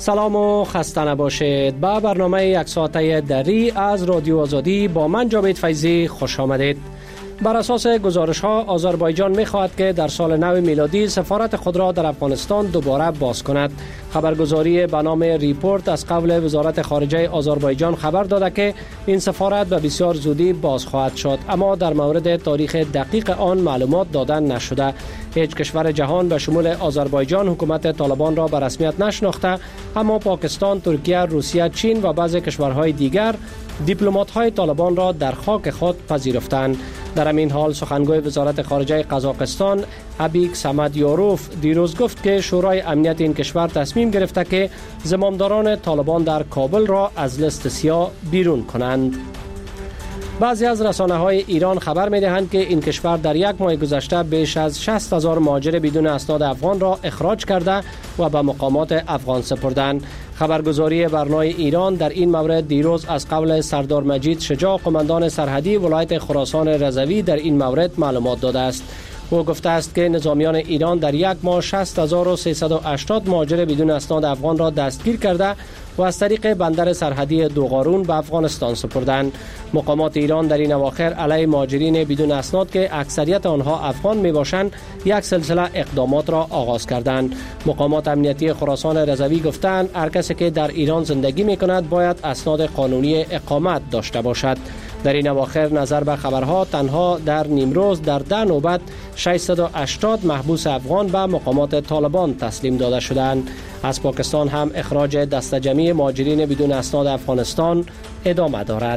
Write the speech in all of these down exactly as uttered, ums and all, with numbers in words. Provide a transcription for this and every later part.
سلام و خسته نباشید. به برنامه یک ساعته دری از رادیو آزادی با من جاوید فیضی خوش آمدید. بر اساس گزارش ها آذربایجان می خواهد که در سال نو میلادی سفارت خود را در افغانستان دوباره باز کند. خبرگزاری به نام ریپورت از قول وزارت خارجه آذربایجان خبر داده که این سفارت به بسیار زودی باز خواهد شد، اما در مورد تاریخ دقیق آن معلومات دادن نشده. هیچ کشور جهان به شمول آذربایجان حکومت طالبان را به رسمیت نشناخته، اما پاکستان، ترکیه، روسیه، چین و بعضی کشورهای دیگر دیپلمات‌های طالبان را در خاک خود پذیرفتند. در همین حال سخنگوی وزارت خارجه قزاقستان ابیک سمدیاروف دیروز گفت که شورای امنیت این کشور تصمیم گرفته که زمامداران طالبان در کابل را از لیست سیاه بیرون کنند. بعضی از رسانه‌های ایران خبر می‌دهند که این کشور در یک ماه گذشته بیش از شصت هزار مهاجر بدون اسناد افغان را اخراج کرده و به مقامات افغان سپردند. خبرگزاری برنای ایران در این مورد دیروز از قول سردار مجید شجاع، قماندان سرحدی ولایت خراسان رضوی، در این مورد معلومات داده است. او گفته است که نظامیان ایران در یک ماه شصت هزار و سیصد و هشتاد مهاجر بدون اسناد افغان را دستگیر کرده و از طریق بندر سرحدی دوغارون به افغانستان سپردند. مقامات ایران در این اواخر علیه مهاجرین بدون اسناد که اکثریت آنها افغان میباشند یک سلسله اقدامات را آغاز کردند. مقامات امنیتی خراسان رضوی گفتند هر کسی که در ایران زندگی میکند باید اسناد قانونی اقامت داشته باشد. در این اواخر نظر به خبرها تنها در نیمروز در ده نوبت ششصد و هشتاد محبوس افغان به مقامات طالبان تسلیم داده شدند. از پاکستان هم اخراج دسته جمعی مهاجرین بدون اسناد افغانستان ادامه دارد.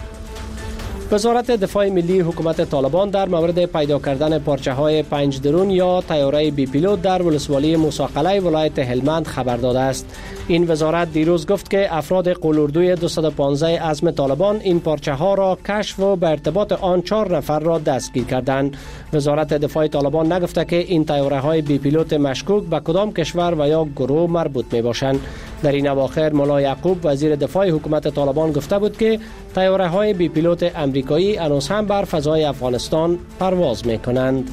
وزارت دفاع ملی حکومت طالبان در مورد پیدا کردن پارچه های پنج درون یا طیاره بی پیلوت در ولسوالی موسی قلعه ولایت هلمند خبر داده است. این وزارت دیروز گفت که افراد قلوردوی دویست و پانزده عزم طالبان این پارچه ها را کشف و به ارتباط آن چهار نفر را دستگیر کردند. وزارت دفاع طالبان نگفته که این طیاره های بی پیلوت مشکوک به کدام کشور و یا گروه مربوط می باشند. در این اواخر مولا یعقوب وزیر دفاع حکومت طالبان گفته بود که طیاره های بی پیلوت امریکایی هنوز هم بر فضای افغانستان پرواز می کنند.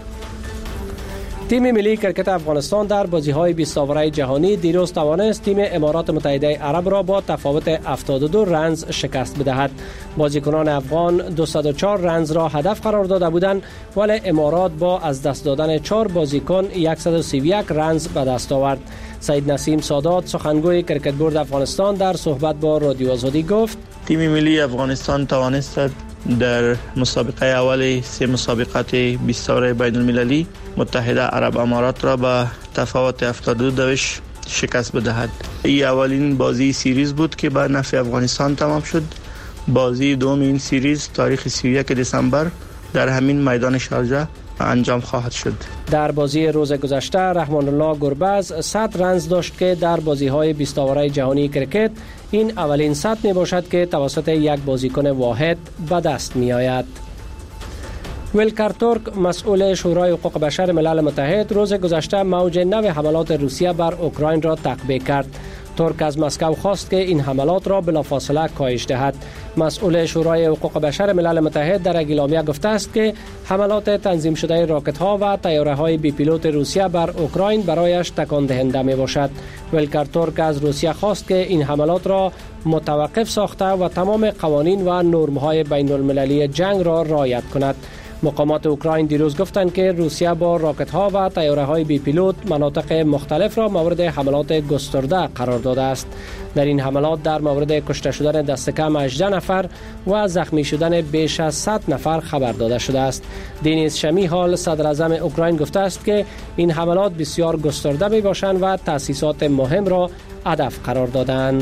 تیم ملی کرکت افغانستان در بازی‌های بیست آوره جهانی دیروز توانست تیم امارات متحده عرب را با تفاوت هفتاد و دو رنز شکست بدهد. بازیکنان افغان دویست و چهار رنز را هدف قرار داده بودند، ولی امارات با از دست دادن چهار بازیکن صد و سی و یک رنز به دست آورد. سید نسیم سادات سخنگوی کرکت بورد افغانستان در صحبت با رادیو آزادی گفت تیم ملی افغانستان توانست در مسابقه اول سه مسابقات بیست آوره بین المللی متحده عرب امارات را به تفاوت هفتاد و دو دوش شکست بدهد. این اولین بازی سیریز بود که به نفع افغانستان تمام شد. بازی دوم این سیریز تاریخ سی و یک دسامبر در همین میدان شارجه انجام خواهد شد. در بازی روز گذشته رحمان الله گربز صد رنز داشت که در بازی‌های بیست آوره جهانی کرکت این اولین صد می باشد که توسط یک بازیکن واحد به دست می آید. ولکر ترک مسئول شورای حقوق بشر ملل متحد روز گذشته موج نو حملات روسیه بر اوکراین را تقبیح کرد. ترک از مسکو خواست که این حملات را بلافاصله کاهش دهد. مسئول شورای حقوق بشر ملل متحد در اعلامیه گفته است که حملات تنظیم شده راکت ها و طیاره های بی پیلوت روسیه بر اوکراین برایش تکان دهنده می باشد. ولکر ترک از روسیه خواست که این حملات را متوقف ساخته و تمام قوانین و نرم های بین المللی جنگ را رعایت کند. مقامات اوکراین دیروز گفتند که روسیه با راکت ها و طیاره های بی پیلوت مناطق مختلف را مورد حملات گسترده قرار داده است. در این حملات در مورد کشته شدن دست کم هجده نفر و زخمی شدن بیش از صد نفر خبر داده شده است. دینیس شمیهال صدر اعظم اوکراین گفته است که این حملات بسیار گسترده می باشند و تأسیسات مهم را هدف قرار دادند.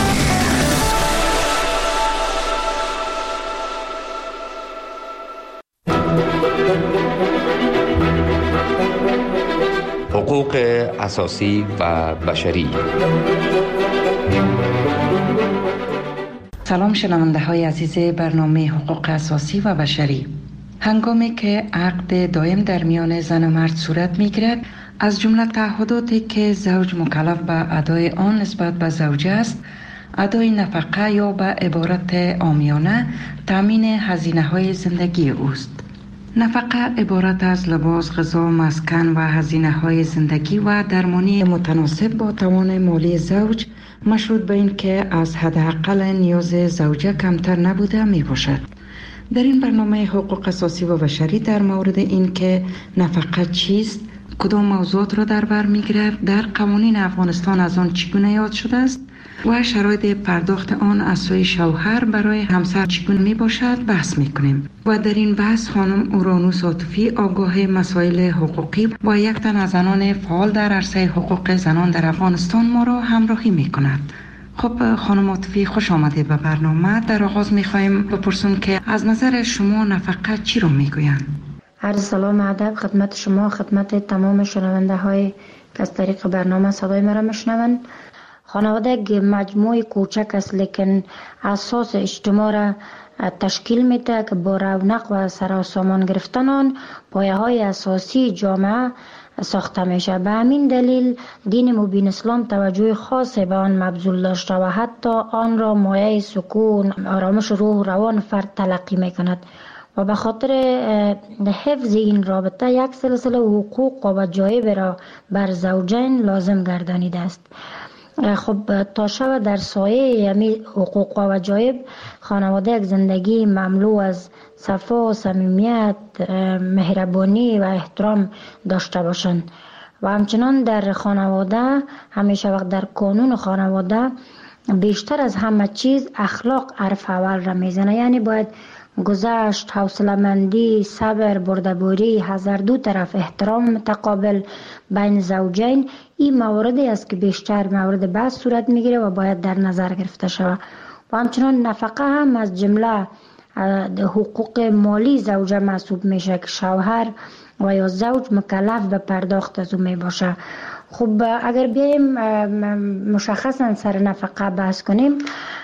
حقوق اساسی و بشری. سلام شنونده های عزیز برنامه حقوق اساسی و بشری. هنگامی که عقد دائم در میان زن و مرد صورت می گیرد، از جمله تعهداتی که زوج مکلف به ادای آن نسبت به زوجه است، ادای نفقه یا به عبارت عامیانه تامین هزینه های زندگی اوست. نفقه عبارت از لباس، غذا، مسکن و هزینه‌های زندگی و درمانی متناسب با توان مالی زوج مشروط به این که از حداقل نیاز زوجه کمتر نبوده می باشد. در این برنامه حقوق اساسی و بشری در مورد این که نفقه چیست، کدام موضوعات را در بر می‌گیرد، در قوانین افغانستان از آن چگونه یاد شده است و شرایط پرداخت آن از سوی شوهر برای همسر چگونه می باشد بحث می کنیم. و در این بحث خانم اورانوس عاطفی، آگاه مسائل حقوقی و یک تن از زنان فعال در عرصه حقوق زنان در افغانستان ما را همراهی می کند. خب خانم عاطفی، خوش آمدید به برنامه. در آغاز می خواهیم بپرسیم که از نظر شما نفقه چی رو می گویند؟ عرض سلام ادب خدمت شما، خدمت تمام شنونده های که از طریق برنامه صدای مرا میشنوند. خانواده یک مجموعه کوچک است لیکن اساس اجتماع را تشکیل میده که با رونق و سراسامان گرفتن آن پایه های اساسی جامعه ساخته میشه. به همین دلیل دین مبین اسلام توجه خاصی به آن مبذول داشته و حتی آن را مایه سکون، آرامش روح و روان فرد تلقی میکند و به خاطر حفظ این رابطه یک سلسله حقوق و وجایب را بر زوجین لازم گردانیده است. خب تا شب در سایه یمی حقوق و وجایب خانواده یک زندگی مملو از صفا، صمیمیت، مهربانی و احترام داشته باشند و همچنان در خانواده همیشه وقت در قانون خانواده بیشتر از همه چیز اخلاق حرف اول را میزنه. یعنی باید گذشت، حوصله‌مندی، صبر، بردباری، حذر، دو طرف احترام متقابل بین زوجین، این مواردی است که بیشتر مورد بحث صورت میگیره و باید در نظر گرفته شود. و همچنان نفقه هم از جمله حقوق مالی زوجه محسوب میشه که شوهر و یا زوج مکلف به پرداخت از اون می باشه. خب اگر بیایم مشخصا سر نفقه بحث کنیم،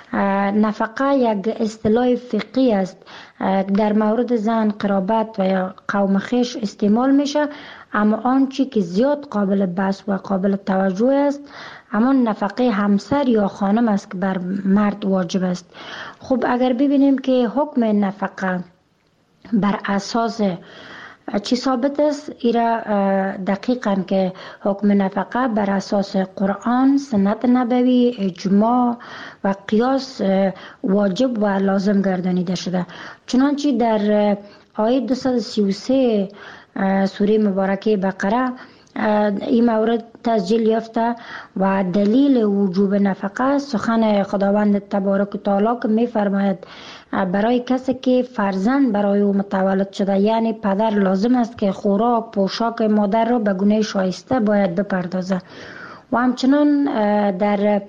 نفقه یک اصطلاح فقهی است در مورد زن، قرابت و یا قوم خویش استعمال میشه، اما آنچه که زیاد قابل بحث و قابل توجه است همان نفقه همسر یا خانم است که بر مرد واجب است. خب اگر ببینیم که حکم نفقه بر اساس چی ثابت است، ایرا دقیقاً که حکم نفقه بر اساس قرآن، سنت نبوی، اجماع و قیاس واجب و لازم گردانیده شده. چنانچه در آیه دویست و سی و سه سوره مبارکه بقره این مورد تسجیل یافته و دلیل وجوب نفقه سخن خداوند تبارک و تعالی که می فرماید برای کسی که فرزند برای او متولد شده، یعنی پدر، لازم است که خوراک، پوشاک مادر را به گونه شایسته باید بپردازه. و همچنان در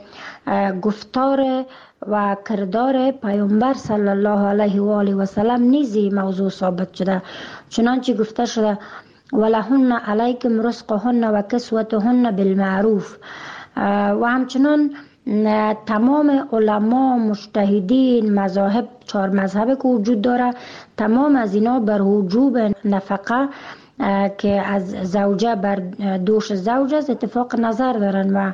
گفتار و کردار پیامبر صلی الله علیه و آله و سلم نیز موضوع ثابت شده. چنانچه گفته شده ولهن علیکم رزقهن و کسوتهن بالمعروف. و همچنان تمام علما، مجتهدین، مذاهب، چهار مذهب که وجود داره، تمام از اینا بر وجوب نفقه که از زوجه بر دوش زوج است اتفاق نظر دارن و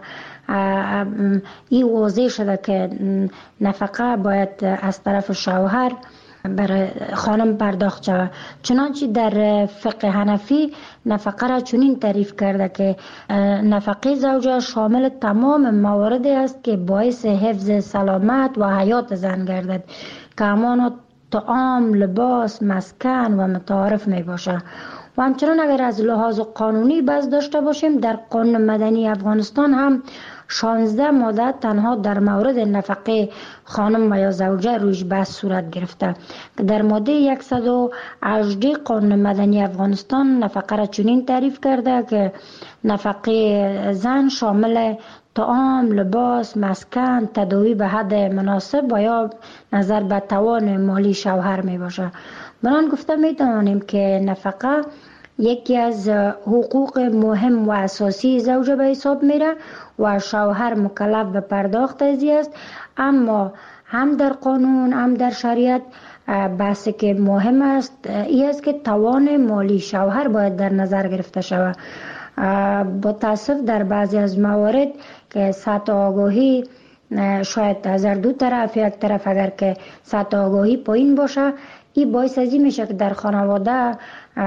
این واضح شده که نفقه باید از طرف شوهر برای خانم پرداخت شود. چنانچه در فقه حنفی نفقه را چنین تعریف کرده که نفقه زوجه شامل تمام مواردی است که باعث حفظ سلامت و حیات زن گردد که همان طعام، لباس، مسکن و متعارف می باشه. و همچنان اگر از لحاظ قانونی بحث داشته باشیم، در قانون مدنی افغانستان هم شانزده ماده تنها در مورد نفقه خانم و یا زوجه رویش بحث صورت گرفته که در ماده صد و هجده قانون مدنی افغانستان نفقه را چنین تعریف کرده که نفقه زن شامل طعام، لباس، مسکن، تداوی به حد مناسب و یا نظر به توان مالی شوهر می باشه. بران گفته می توانیم که نفقه یکی از حقوق مهم و اساسی زوجه به حساب میره و شوهر مکلف به پرداخت ازی است، اما هم در قانون هم در شریعت بحثی که مهم است این است که توان مالی شوهر باید در نظر گرفته شود. با تاسف در بعضی از موارد که سطح آگاهی شاید از هر دو طرف، یک طرف اگر که سطح آگاهی پایین باشه، این باعث ازی میشه که در خانواده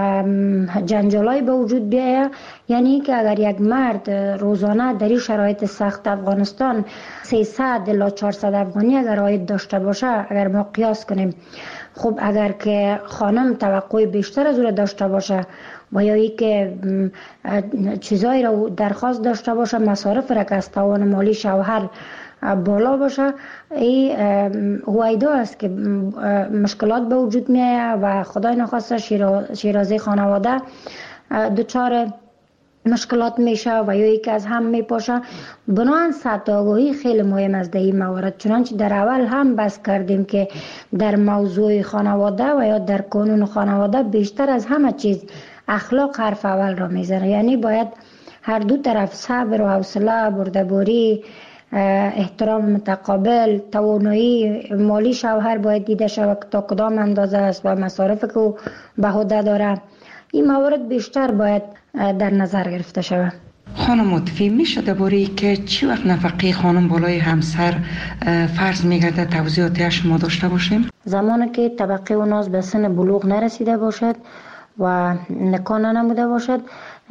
جنجالای به وجود بیاید. یعنی که اگر یک مرد روزانه در این شرایط سخت افغانستان سیصد الی چهارصد افغانی اگر عاید داشته باشه، اگر ما قیاس کنیم، خب اگر که خانم توقع بیشتر از او داشته باشه و یا ای که چیزایی را درخواست داشته باشه، مصارف را که از توان مالی شوهر بالا باشه، این هویدا است که مشکلات به وجود می آید و خدای نخواسته شیرازه خانواده دچار مشکلات میشه و یا یکی از هم میپاشه. بنابراین سطح آگاهی خیلی مهم است در این موارد. چنانچه در اول هم بحث کردیم که در موضوع خانواده و یا در قانون خانواده بیشتر از همه چیز اخلاق حرف اول را میزنه. یعنی باید هر دو طرف صبر و حوصله، بردباری، احترام متقابل، توانایی مالی شوهر باید دیده شود تا کدام اندازه است و مصارف که او به عهده داره. این موارد بیشتر باید در نظر گرفته شود. خانم مطفی، میشه درباره که چی وقت نفقه خانم بالای همسر فرض میگرده توضیحاتی شما داشته باشیم؟ زمانی که طبقه و ناز به سن بلوغ نرسیده باشد و نکاح نموده باشد،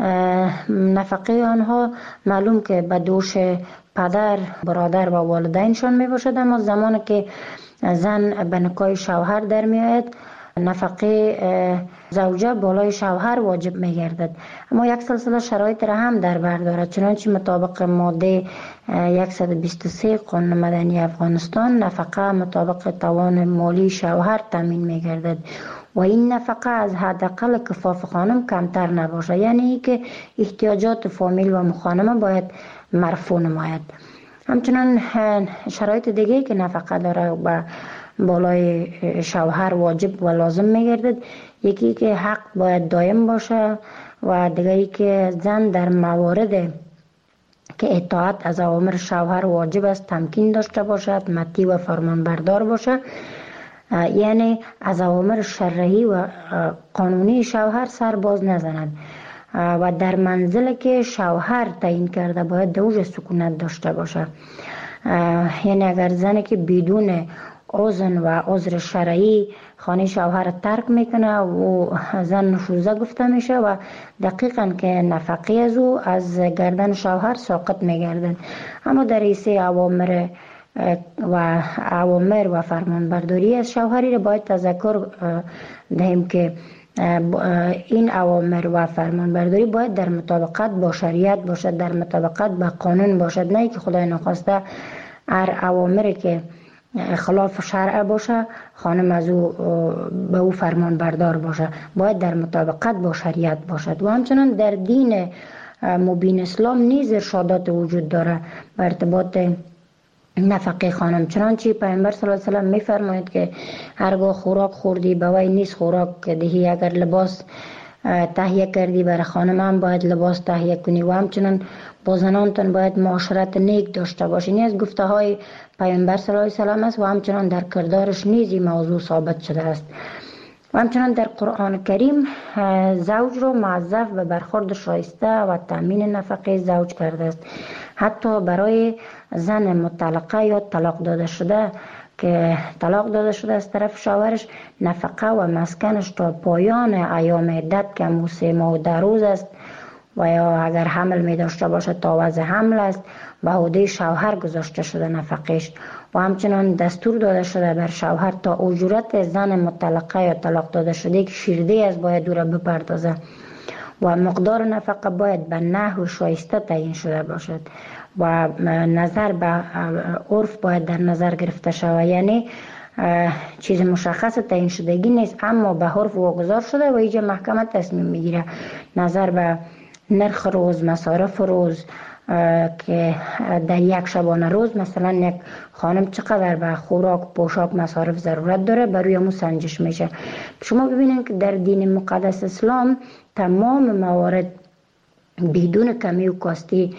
نفقه آنها معلوم که به دوش پدر، برادر و والدینشان می باشد، اما زمانی که زن به نکاح شوهر در می آید، نفقه زوجه بالای شوهر واجب می گردد. اما یک سلسله شرایط را هم در بر دارد. چنانچه مطابق ماده صد و بیست و سه قانون مدنی افغانستان، نفقه مطابق توان مالی شوهر تامین می گردد و این نفقه از حداقل کفاف خانم کمتر نباشه. یعنی که احتیاجات فامیل و مخانمه باید مرفوع نماید. همچنان شرایط دیگه که نفقه داره و بالای شوهر واجب و لازم میگردد، یکی که حق باید دائم باشه و دیگری که زن در موارد که اطاعت از اوامر شوهر واجب است تمکین داشته باشد، مطیع و فرمانبردار باشه. یعنی از اوامر شرعی و قانونی شوهر سر باز نزند و در منزل که شوهر تعیین کرده باید دوج سکونت داشته باشه. یعنی اگر زنی که بدون اذن و عذر شرعی خانه شوهر ترک میکنه و زن نشوزه گفته میشه و دقیقاً که نفقه از او از گردن شوهر ساقط میگردن. اما در ایسه اوامر و اوامر و فرمانبرداری از شوهری را باید تذکر دهیم که این اوامر و فرمانبرداری باید در مطابقت با شریعت باشد، در مطابقت با قانون باشد، نه که خدای نخواسته هر اوامری که خلاف شرع باشه خانم از او به او فرمان بردار باشه. باید در مطابقت با شریعت باشد. و همچنان در دین مبین اسلام نیز ارشادات وجود داره به ارتباط نفقه خانم. چنانچه پیامبر صلی الله علیه و سلم میفرماید که هرگاه خوراک خوردی به وی نیست خوراک دهی، اگر لباس تهیه کردی برای خانم هم باید لباس تهیه کنی و همچنان با زنانتان باید معاشرت نیک داشته باشی. این از گفته های پیامبر صلی الله علیه و سلم است و همچنان در کردارش نیز این موضوع ثابت شده است. و همچنان در قرآن کریم زوج را موظف به برخورد شایسته و تامین نفقه زوج کرده است. حتی برای زن مطلقه یا طلاق داده شده که طلاق داده شده از طرف شوهرش، نفقه و مسکنش تا پایان ایام عدت که سه ماه و ده روز است و یا اگر حمل می داشته باشه تا وضع حمل است به عهده شوهر گذاشته شده نفقهش. و همچنان دستور داده شده بر شوهر تا اجورت زن مطلقه یا طلاق داده شده که شیرده از باید او را بپردازه و مقدار نفقه باید به نحو شایسته تعیین شده باشد و نظر به عرف باید در نظر گرفته شود. یعنی چیز مشخص تعیین شدگی نیست اما به عرف واگذار شده و اینجا محکمه تصمیم میگیره نظر به نرخ روز، مصارف روز که در یک شبانه روز مثلا یک خانم چقدر به خوراک، پوشاک، مصارف ضرورت داره بروی همون سنجش میشه. شما ببینید که در دین مقدس اسلام تمام موارد بدون کمی و کاستی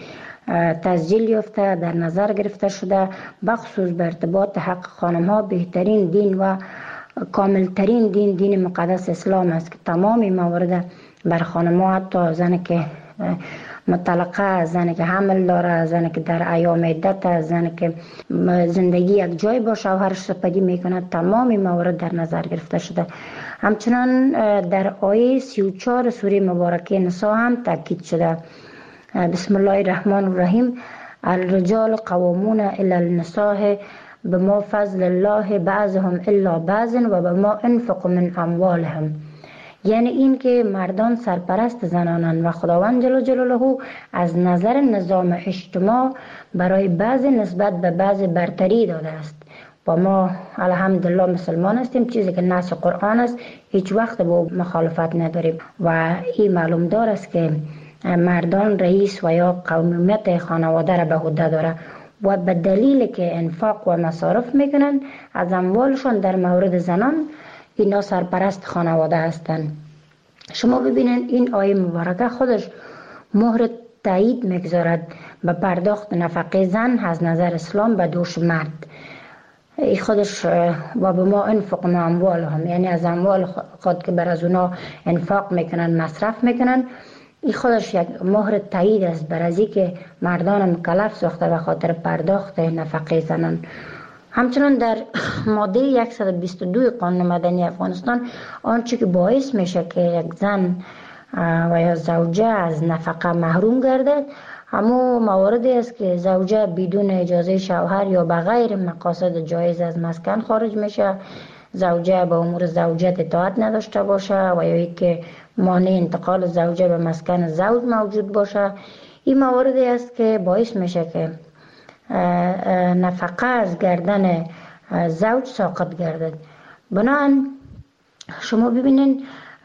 تسجیل یافته در نظر گرفته شده، بخصوص به ارتباط حق خانم ها بهترین دین و کاملترین دین دین مقدس اسلام است که تمام موارد بر خانم ها، حتی زن که مطلقه، زن که حمل داره، زن که در ایام عدت، زن که زندگی یک جای با شوهرش سپری میکند. تمام موارد در نظر گرفته شده. همچنان در آیه سی و چهار سوره مبارکه نساء هم تاکید شده. بسم الله الرحمن الرحیم: الرجال قوامون الی النساء بما فضل الله بعضهم الا بعض و بما انفق من اموالهم. یعنی این که مردان سرپرست زنانند و خداوند جل جلاله از نظر نظام اجتماع برای بعض نسبت به بعض برتری داده است. و ما الحمدلله مسلمان هستیم، چیزی که نص قرآن است هیچ وقت با مخالفت نداریم و این معلوم دار است که مردان رئیس و یا قومیت خانواده را به عهده داره و به دلیل که انفاق و مصارف میکنن از اموالشان در مورد زنان اینا سرپرست خانواده هستند. شما ببینید این آیه مبارکه خودش مهر تایید میگذارد به پرداخت نفقه زن از نظر اسلام به دوش مرد. ای خودش و به ما انفق ما اموالهم، یعنی از اموال خود که بر از اونا انفاق میکنن مصرف میکنن، این خودش یک مهر تایید است بر از که مردان مکلف ساخته به خاطر پرداخت نفقه زنان. همچنان در ماده صد و بیست و دو قانون مدنی افغانستان آنچه که باعث میشه که یک زن و یا زوجه از نفقه محروم گردد همو مواردی است که زوجه بدون اجازه شوهر یا بغیر مقاصد جایز از مسکن خارج میشه، زوجه به امور زوجیت اطاعت نداشته باشه و یا که مانع انتقال زوجه به مسکن زوج موجود باشه. این مواردی است که باعث میشه که نفقه از گردن زوج ساقط گردد. بنابراین شما ببینید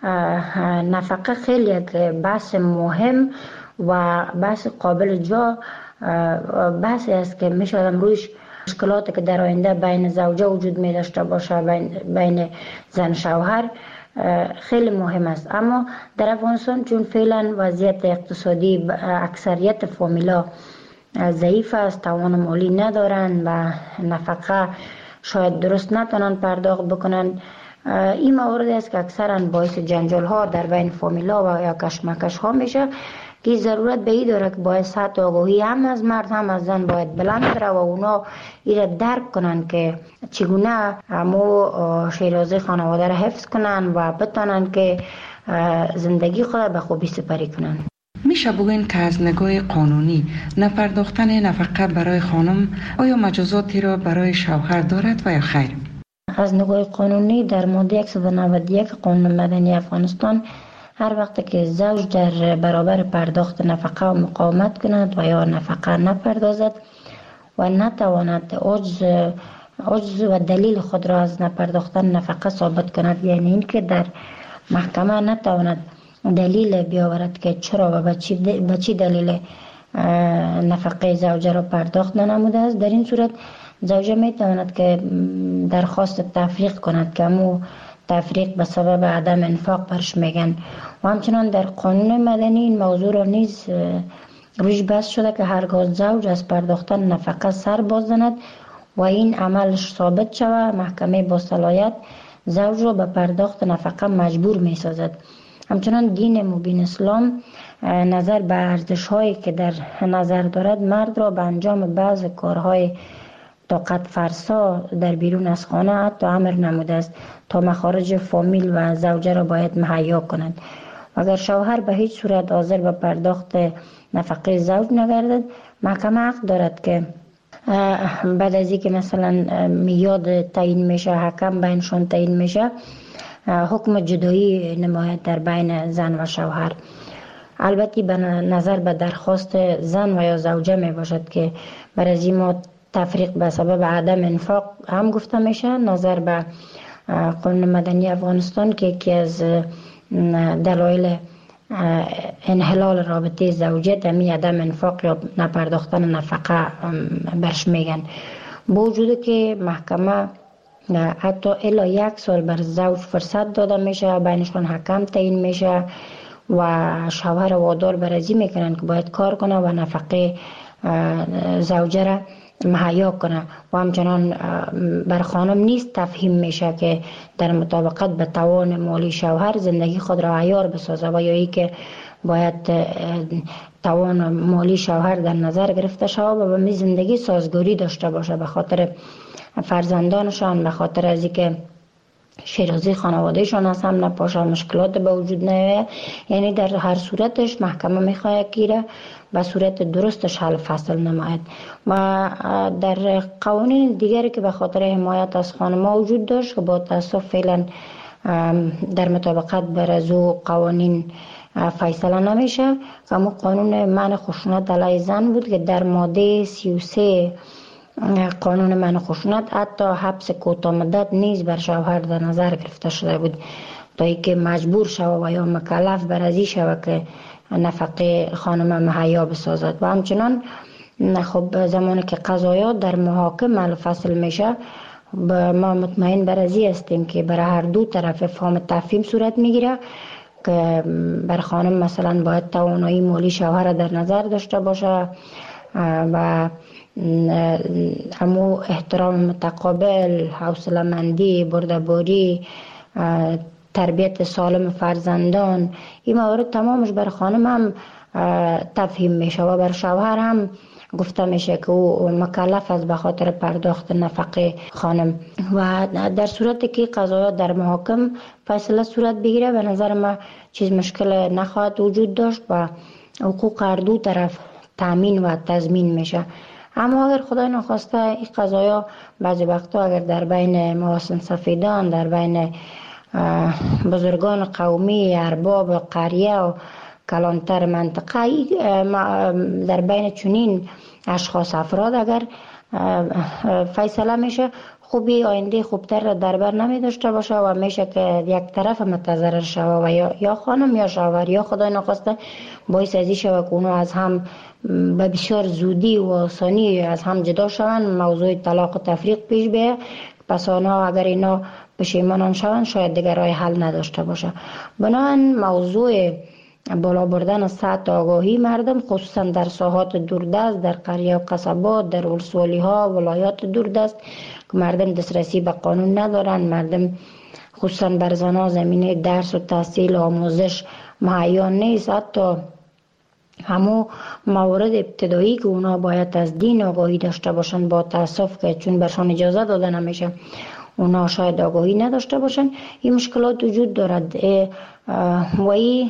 نفقه خیلی یک بحث مهم و بحث قابل جا بحثی است که میشه آدم رویش مشکلاتی که در آینده بین زوجه وجود می داشته باشه بین, بین زن شوهر خیلی مهم است. اما در افغانستان چون فعلا وضعیت اقتصادی اکثریت فامیلا ضعیف است، توان مالی ندارن و نفقه شاید درست نتونن پرداخت بکنن، این موارد است که اکثرا باعث جنجال ها در بین فامیلا و یا کشمکش ها میشه که ضرورت به این داره که باید سطح آگاهی هم از مرد هم از زن باید بلند بره و اونا ایره درک کنن که چگونه همو شیرازه خانواده را حفظ کنن و بتونن که زندگی خود به خوبی سپری کنن. میشه بگوین که از نگاه قانونی نپرداختن نفقه برای خانم آیا مجازاتی را برای شوهر دارد و یا خیر؟ از نگاه قانونی در ماده صد و نود و یک قانون مدنی افغانستان هر وقت که زوج در برابر پرداخت نفقه و مقاومت کند و یا نفقه نپردازد و نتواند عجز عجز و دلیل خود را از نپرداختن نفقه ثابت کند، یعنی این که در محکمه نتواند دلیل بیاورد که چرا و به چی دلیل نفقه زوجه را پرداخت ننموده است، در این صورت زوجه می تواند که درخواست تفریق کند که همو تفریق به سبب عدم انفاق برش میگن. و همچنان در قانون مدنی این موضوع را نیز روش بحث شده که هرگاه زوج از پرداختن نفقه سر باز زند و این عملش ثابت شود، محکمه با صلاحیت زوج را به پرداخت نفقه مجبور می سازد. همچنان دین مبین اسلام نظر به ارزش هایی که در نظر دارد مرد را به انجام بعض کارهای طاقت فرسا در بیرون از خانه حتی امر نموده است تا مخارج فامیل و زوجه را باید مهیا کنند. و اگر شوهر به هیچ صورت حاضر به پرداخت نفقه زوج نگردد، محکمه حق دارد که بعد از اینکه مثلا میاد تعیین میشه، حکم بینشان تعیین میشه، حکم جدایی نماید در بین زن و شوهر. البته به نظر به درخواست زن و یا زوجه می باشد که بر از این ما تفریق به سبب عدم انفاق هم گفته میشه. نظر به قانون مدنی افغانستان که یکی از دلایل انحلال رابطه زوجیت همین عدم انفاق یا نپرداختن نفقه برش میگن. با وجود که محکمه حتی الا یک سال بر زوج فرصت داده میشه، بینشان حکم تعیین میشه و شوهر وادار برازی میکنن که باید کار کنه و نفقه زوجه را مهیا کنه و همچنان بر خانم نیست تفهیم میشه که در مطابقت به توان مالی شوهر زندگی خود را عیار بسازه و یا ای که باید توان مالی شوهر در نظر گرفته شود و به زندگی سازگاری داشته باشه، به خاطر فرزندانشان، به خاطر از اینکه شیرازی خانوادهشان از هم نپاشه، مشکلات به وجود نیاید. یعنی در هر صورتش محکمه میخواهد که به صورت درستش حل فصل نماید. و در قوانین دیگری که به خاطر حمایت از خانم‌ها وجود داشت که با تاسف فعلا در مطابقت بر از او قوانین فیصله نمیشه، که همون قانون منع خشونت علیه زن بود که در ماده سی و سه قانون منع خشونت حتی حبس کوتاه مدت نیز بر شوهر در نظر گرفته شده بود تا اینکه مجبور شود و یا مکلف بر ازی شود که نفقه خانم مهیا بسازد. و همچنان خب زمانی که قضایا در محاکم حل فصل میشه، ما مطمئن بر ازی هستیم که برای هر دو طرف فهم تفهیم صورت میگیره که بر خانم مثلا باید توانایی مالی شوهر در نظر داشته باشه و همو احترام متقابل، حوصله مندی، بردباری، تربیت سالم فرزندان، این موارد تمامش بر خانم هم تفهیم میشه و بر شوهر هم گفته میشه که او مکلف است به خاطر پرداخت نفقه خانم. و در صورتی که قضایا در محاکم فیصله صورت بگیره، به نظر ما چیز مشکل نخواهد وجود داشت و حقوق هر دو طرف تامین و تضمین میشه. اما اگر خدای نخواسته این قضایا بعضی وقتا اگر در بین محاسن سفیدان، در بین بزرگان قومی، ارباب قریه و کلانتر منطقه، در بین چنین اشخاص افراد اگر فیصله میشه، خوبی آینده خوبتر در بر نمی داشته باشه و میشه که یک طرف متضرر شوه و یا, یا خانم یا شوهر، یا خدای نخواسته باعث ازی شوه که اونو از هم به بسیار زودی و آسانی از هم جدا شوند، موضوع طلاق و تفریق پیش بیه. پس آنها اگر اینا پشیمانان شوند شاید دیگر راه حل نداشته باشه. بنابراین موضوع بالا بردن سطح آگاهی مردم، خصوصا در ساحات دوردست، در قریه و قصبات، در ولسوالی ها، ولایات دوردست که مردم دسترسی به قانون ندارن، مردم خصوصا بر زنها زمینه درس و تحصیل و آموزش مهیا نیست. حتی همو موارد ابتدایی که اونا باید از دین آگاهی داشته باشن، با تاسف که چون برشان اجازه داده نمیشه اونا شاید آگاهی نداشته باشن، این مشکلات وجود دارد. و این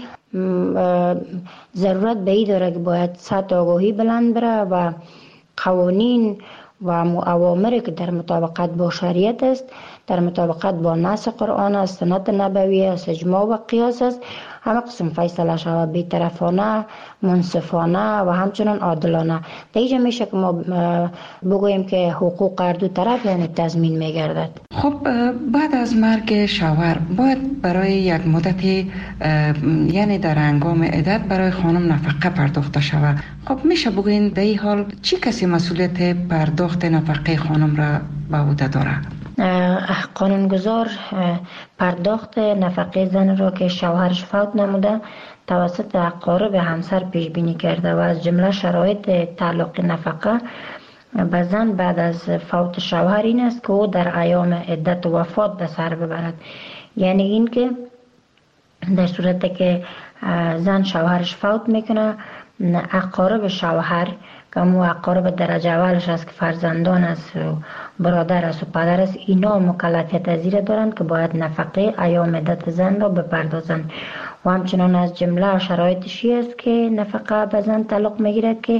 ضرورت به این داره که باید سطح آگاهی بلند بره و قوانین و اوامری که در مطابقت با شریعت است، در مطابقت با نص قرآن است، سنت نبوی است، اجماع و قیاس است، همه قسم فیصله شود، بی‌طرفانه، منصفانه و همچنان عادلانه. در اینجا میشه که ما بگوییم که حقوق هر دو طرف یعنی تضمین میگردد. خب بعد از مرگ شوهر باید برای یک مدت یعنی در هنگام عدت برای خانم نفقه پرداخته شود. خب میشه بگوین در این حال چی کسی مسئولیت پرداخت نفقه خانم را به عهده داره؟ قانونگذار پرداخت نفقه زن را که شوهرش فوت نموده توسط اقارب همسر پیش بینی کرده و از جمله شرایط تعلق نفقه به زن بعد از فوت شوهر این است که او در ایام عدت و وفات به سر ببرد. یعنی این که در صورتی که زن شوهرش فوت میکنه، اقارب شوهر که مو اقارب درجه اولش است که فرزندان است و برادر است و پدر است، اینا مکلفیت از زیر دارند که باید نفقه ایام عدت زن را بپردازند. و همچنان از جمله شرایطشی است که نفقه به زن تعلق میگیرد که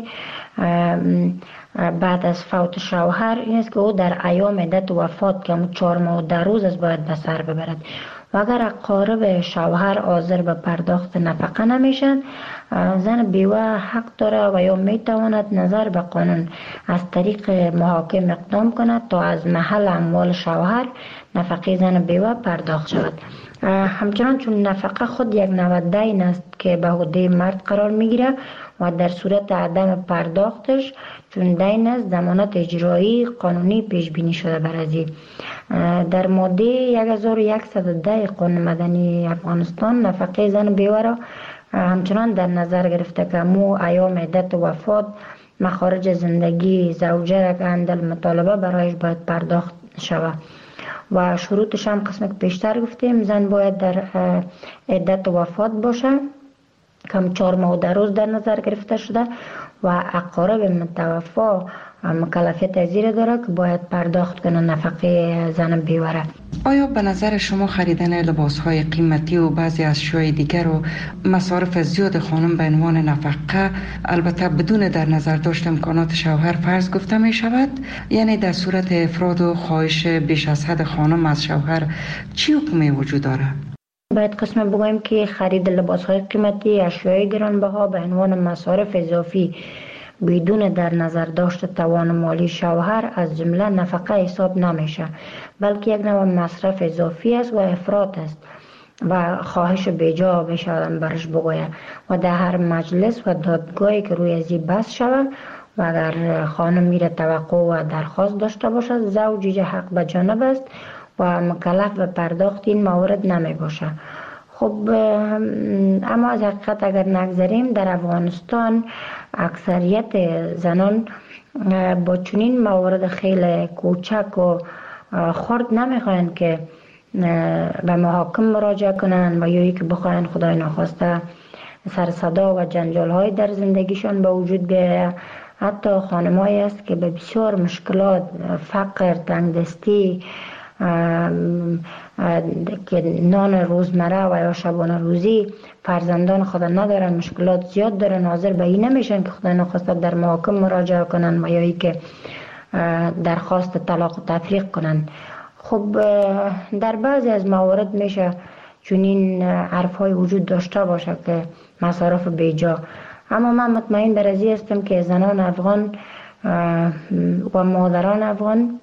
بعد از فوت شوهر این است که او در ایام عدت و وفات که همون چهار ماه و ده روز است باید به سر ببرد. و اگر اقارب شوهر حاضر به پرداخت نفقه نمیشن، زن بیوه حق داره و یا میتواند نظر به قانون از طریق محاکم اقدام کند تا از محل اموال شوهر نفقه زن بیوه پرداخت شود. همچنان چون نفقه خود یک نوع دین است که به عهده مرد قرار میگیره و در صورت عدم پرداختش چون دین است ضمانت اجرایی قانونی پیش بینی شده بر ازی. در ماده هزار و صد و ده قانون مدنی افغانستان نفقه زن بیوه را همچنان در نظر گرفته که مو ایام عدت و وفات مخارج زندگی زوجه را که اندل مطالبه برایش باید پرداخت شود و شروطش هم قسم که پیشتر گفتیم، زن باید در عدت و وفات باشه کم چهار ماه و ده روز در نظر گرفته شده و اقارب متوفا مکلفیت ازیر داره که باید پرداخت کنه نفقه زن بیوره. آیا به نظر شما خریدن لباس‌های قیمتی و بعضی اشیاء دیگر و مصارف زیاد خانم به عنوان نفقه، البته بدون در نظر داشت امکانات شوهر، فرض گفته می شود؟ یعنی در صورت افراد و خواهش بیش از حد خانم از شوهر چی حکمی وجود داره؟ باید قسم بگویم که خرید لباس‌های قیمتی، اشیاء گرانبها به عنوان مصارف اضافی بدون در نظر داشت توان مالی شوهر از جمله نفقه حساب نمیشه، بلکه یک نوع مصرف اضافی است و افراط است و خواهش بیجا بشه برش بگوید و در هر مجلس و دادگاهی که روی ازی بحث شود و اگر خانم میره توقع و درخواست داشته باشد، زوج حق به جانب است و مکلف به پرداخت این موارد نمی باشه. خب اما از حقیقت اگر نگذاریم، در افغانستان اکثریت زنان با چنین موارد خیلی کوچک و خرد نمیخواین که به محاکم مراجعه کنن و یا که بخواین خدای ناخواسته سر صدا و جنجال های در زندگیشان به وجود بیاید. حتی خانمایی است که به بسیار مشکلات، فقر، تنگدستی، که نان روزمره و یا شبانه روزی فرزندان خود ندارن، مشکلات زیاد دارن، حاضر به این نمیشن که خدا نخواسته در محاکم مراجعه کنن و یا ای که درخواست طلاق و تفریق کنن. خب در بعضی از موارد میشه چنین حرف های وجود داشته باشه که مصارف بیجا، اما من مطمئن بر ازی هستم که زنان افغان و مادران افغان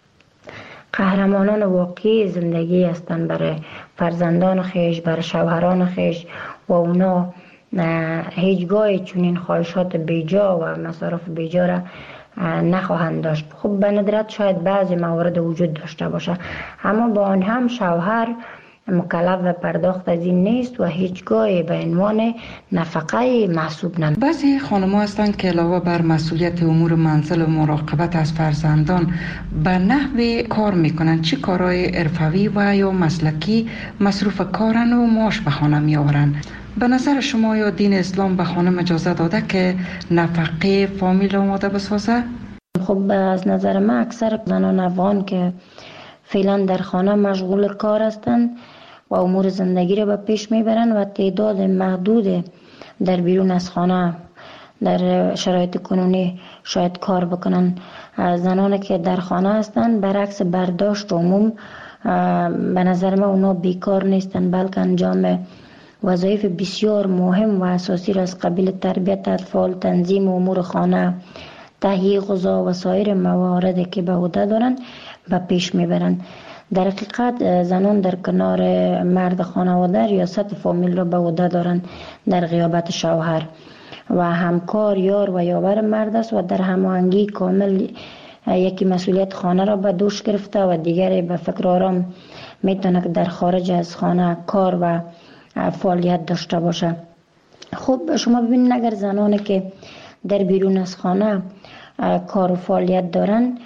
قهرمانان واقعی زندگی هستند برای فرزندان خیش، برای شوهران خیش و اونا هیچگاه چنین خواهشات بیجا و مصارف بیجا را نخواهند داشت. خب به ندرت شاید بعضی موارد وجود داشته باشه، اما با آن هم شوهر مکلف و پرداخت از این نیست و هیچگاه به عنوان نفقه محسوب نمی. بعضی خانم‌ها هستند که علاوه بر مسئولیت امور منزل و مراقبت از فرزندان به نحوی کار میکنن. چه کارهای حرفوی و یا مسلکی مصروف کارن و معاش به خانه میآورن؟ به نظر شما یا دین اسلام به خانم اجازه داده که نفقه فامیل آماده بسازه؟ خب از نظر من اکثر زنان افغان که فعلا در خانه مشغول کار هستند و امور زندگی را به پیش میبرند و تعداد محدود در بیرون از خانه در شرایط کنونی شاید کار بکنن. زنانی که در خانه هستند برعکس برداشت عموم به نظر من اونا بیکار نیستند، بلکه انجام وظایف بسیار مهم و اساسی را از قبیل تربیت اطفال، تنظیم امور خانه، تهیه غذا و سایر مواردی که به عهده دارند به پیش میبرند. در حقیقت زنان در کنار مرد خانواده ریاست فامیل را به عهده دارند در غیابت شوهر و همکار، یار و یاور مرد است و در هماهنگی کامل یکی مسئولیت خانه را به دوش گرفته و دیگری به فکر آرام میتونه که در خارج از خانه کار و فعالیت داشته باشه. خب شما ببینید اگر زنانی که در بیرون از خانه کار و فعالیت دارن،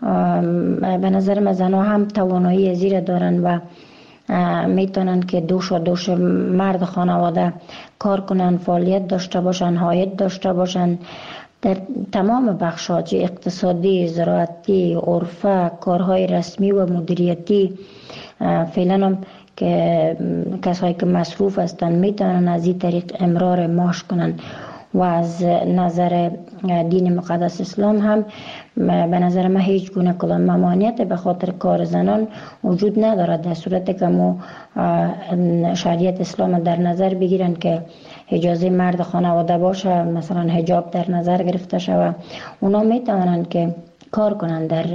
به نظر من زنها هم توانایی زیر دارن و میتونن که دوش و دوش مرد خانواده کار کنن، فعالیت داشته باشن، عاید داشته باشن در تمام بخش‌ها، چه اقتصادی، زراعتی، عرفه، کارهای رسمی و مدیریتی. فعلا هم که کسایی که مصروف هستن میتونن از این طریق امرار معاش کنن و از نظر دین مقدس اسلام هم به نظر من هیچ گونه کدام ممانعت به خاطر کار زنان وجود ندارد، در صورتی که ما شریعت اسلام در نظر بگیرن که اجازه مرد خانواده باشه، مثلا حجاب در نظر گرفته شود، اونا میتونن که کار کنن. در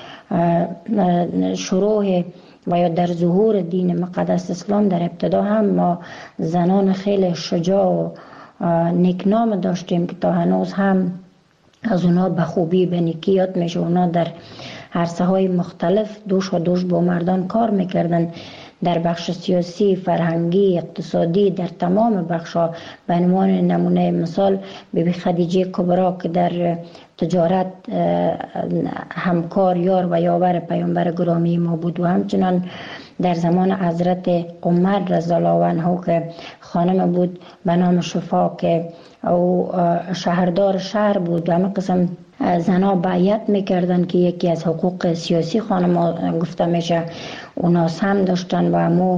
شروع و یا در ظهور دین مقدس اسلام در ابتدا هم ما زنان خیلی شجاع و نیکنام داشتیم که تا هنوز هم از اونا به خوبی به نیکی یاد میشه. اونا در عرصه های مختلف دوش و دوش با مردان کار میکردن. در بخش سیاسی، فرهنگی، اقتصادی، در تمام بخش‌ها. به عنوان نمونه مثال بیبی خدیجه کبرا که در تجارت همکار، یار و یاور پیامبر گرامی ما بود، و همچنان در زمان حضرت عمر رضی الله عنه که خانم بود به نام شفا که او شهردار شهر بود، و همه قسم زنها بیعت میکردن که یکی از حقوق سیاسی خانم گفته میشه اونا هم داشتن، و همو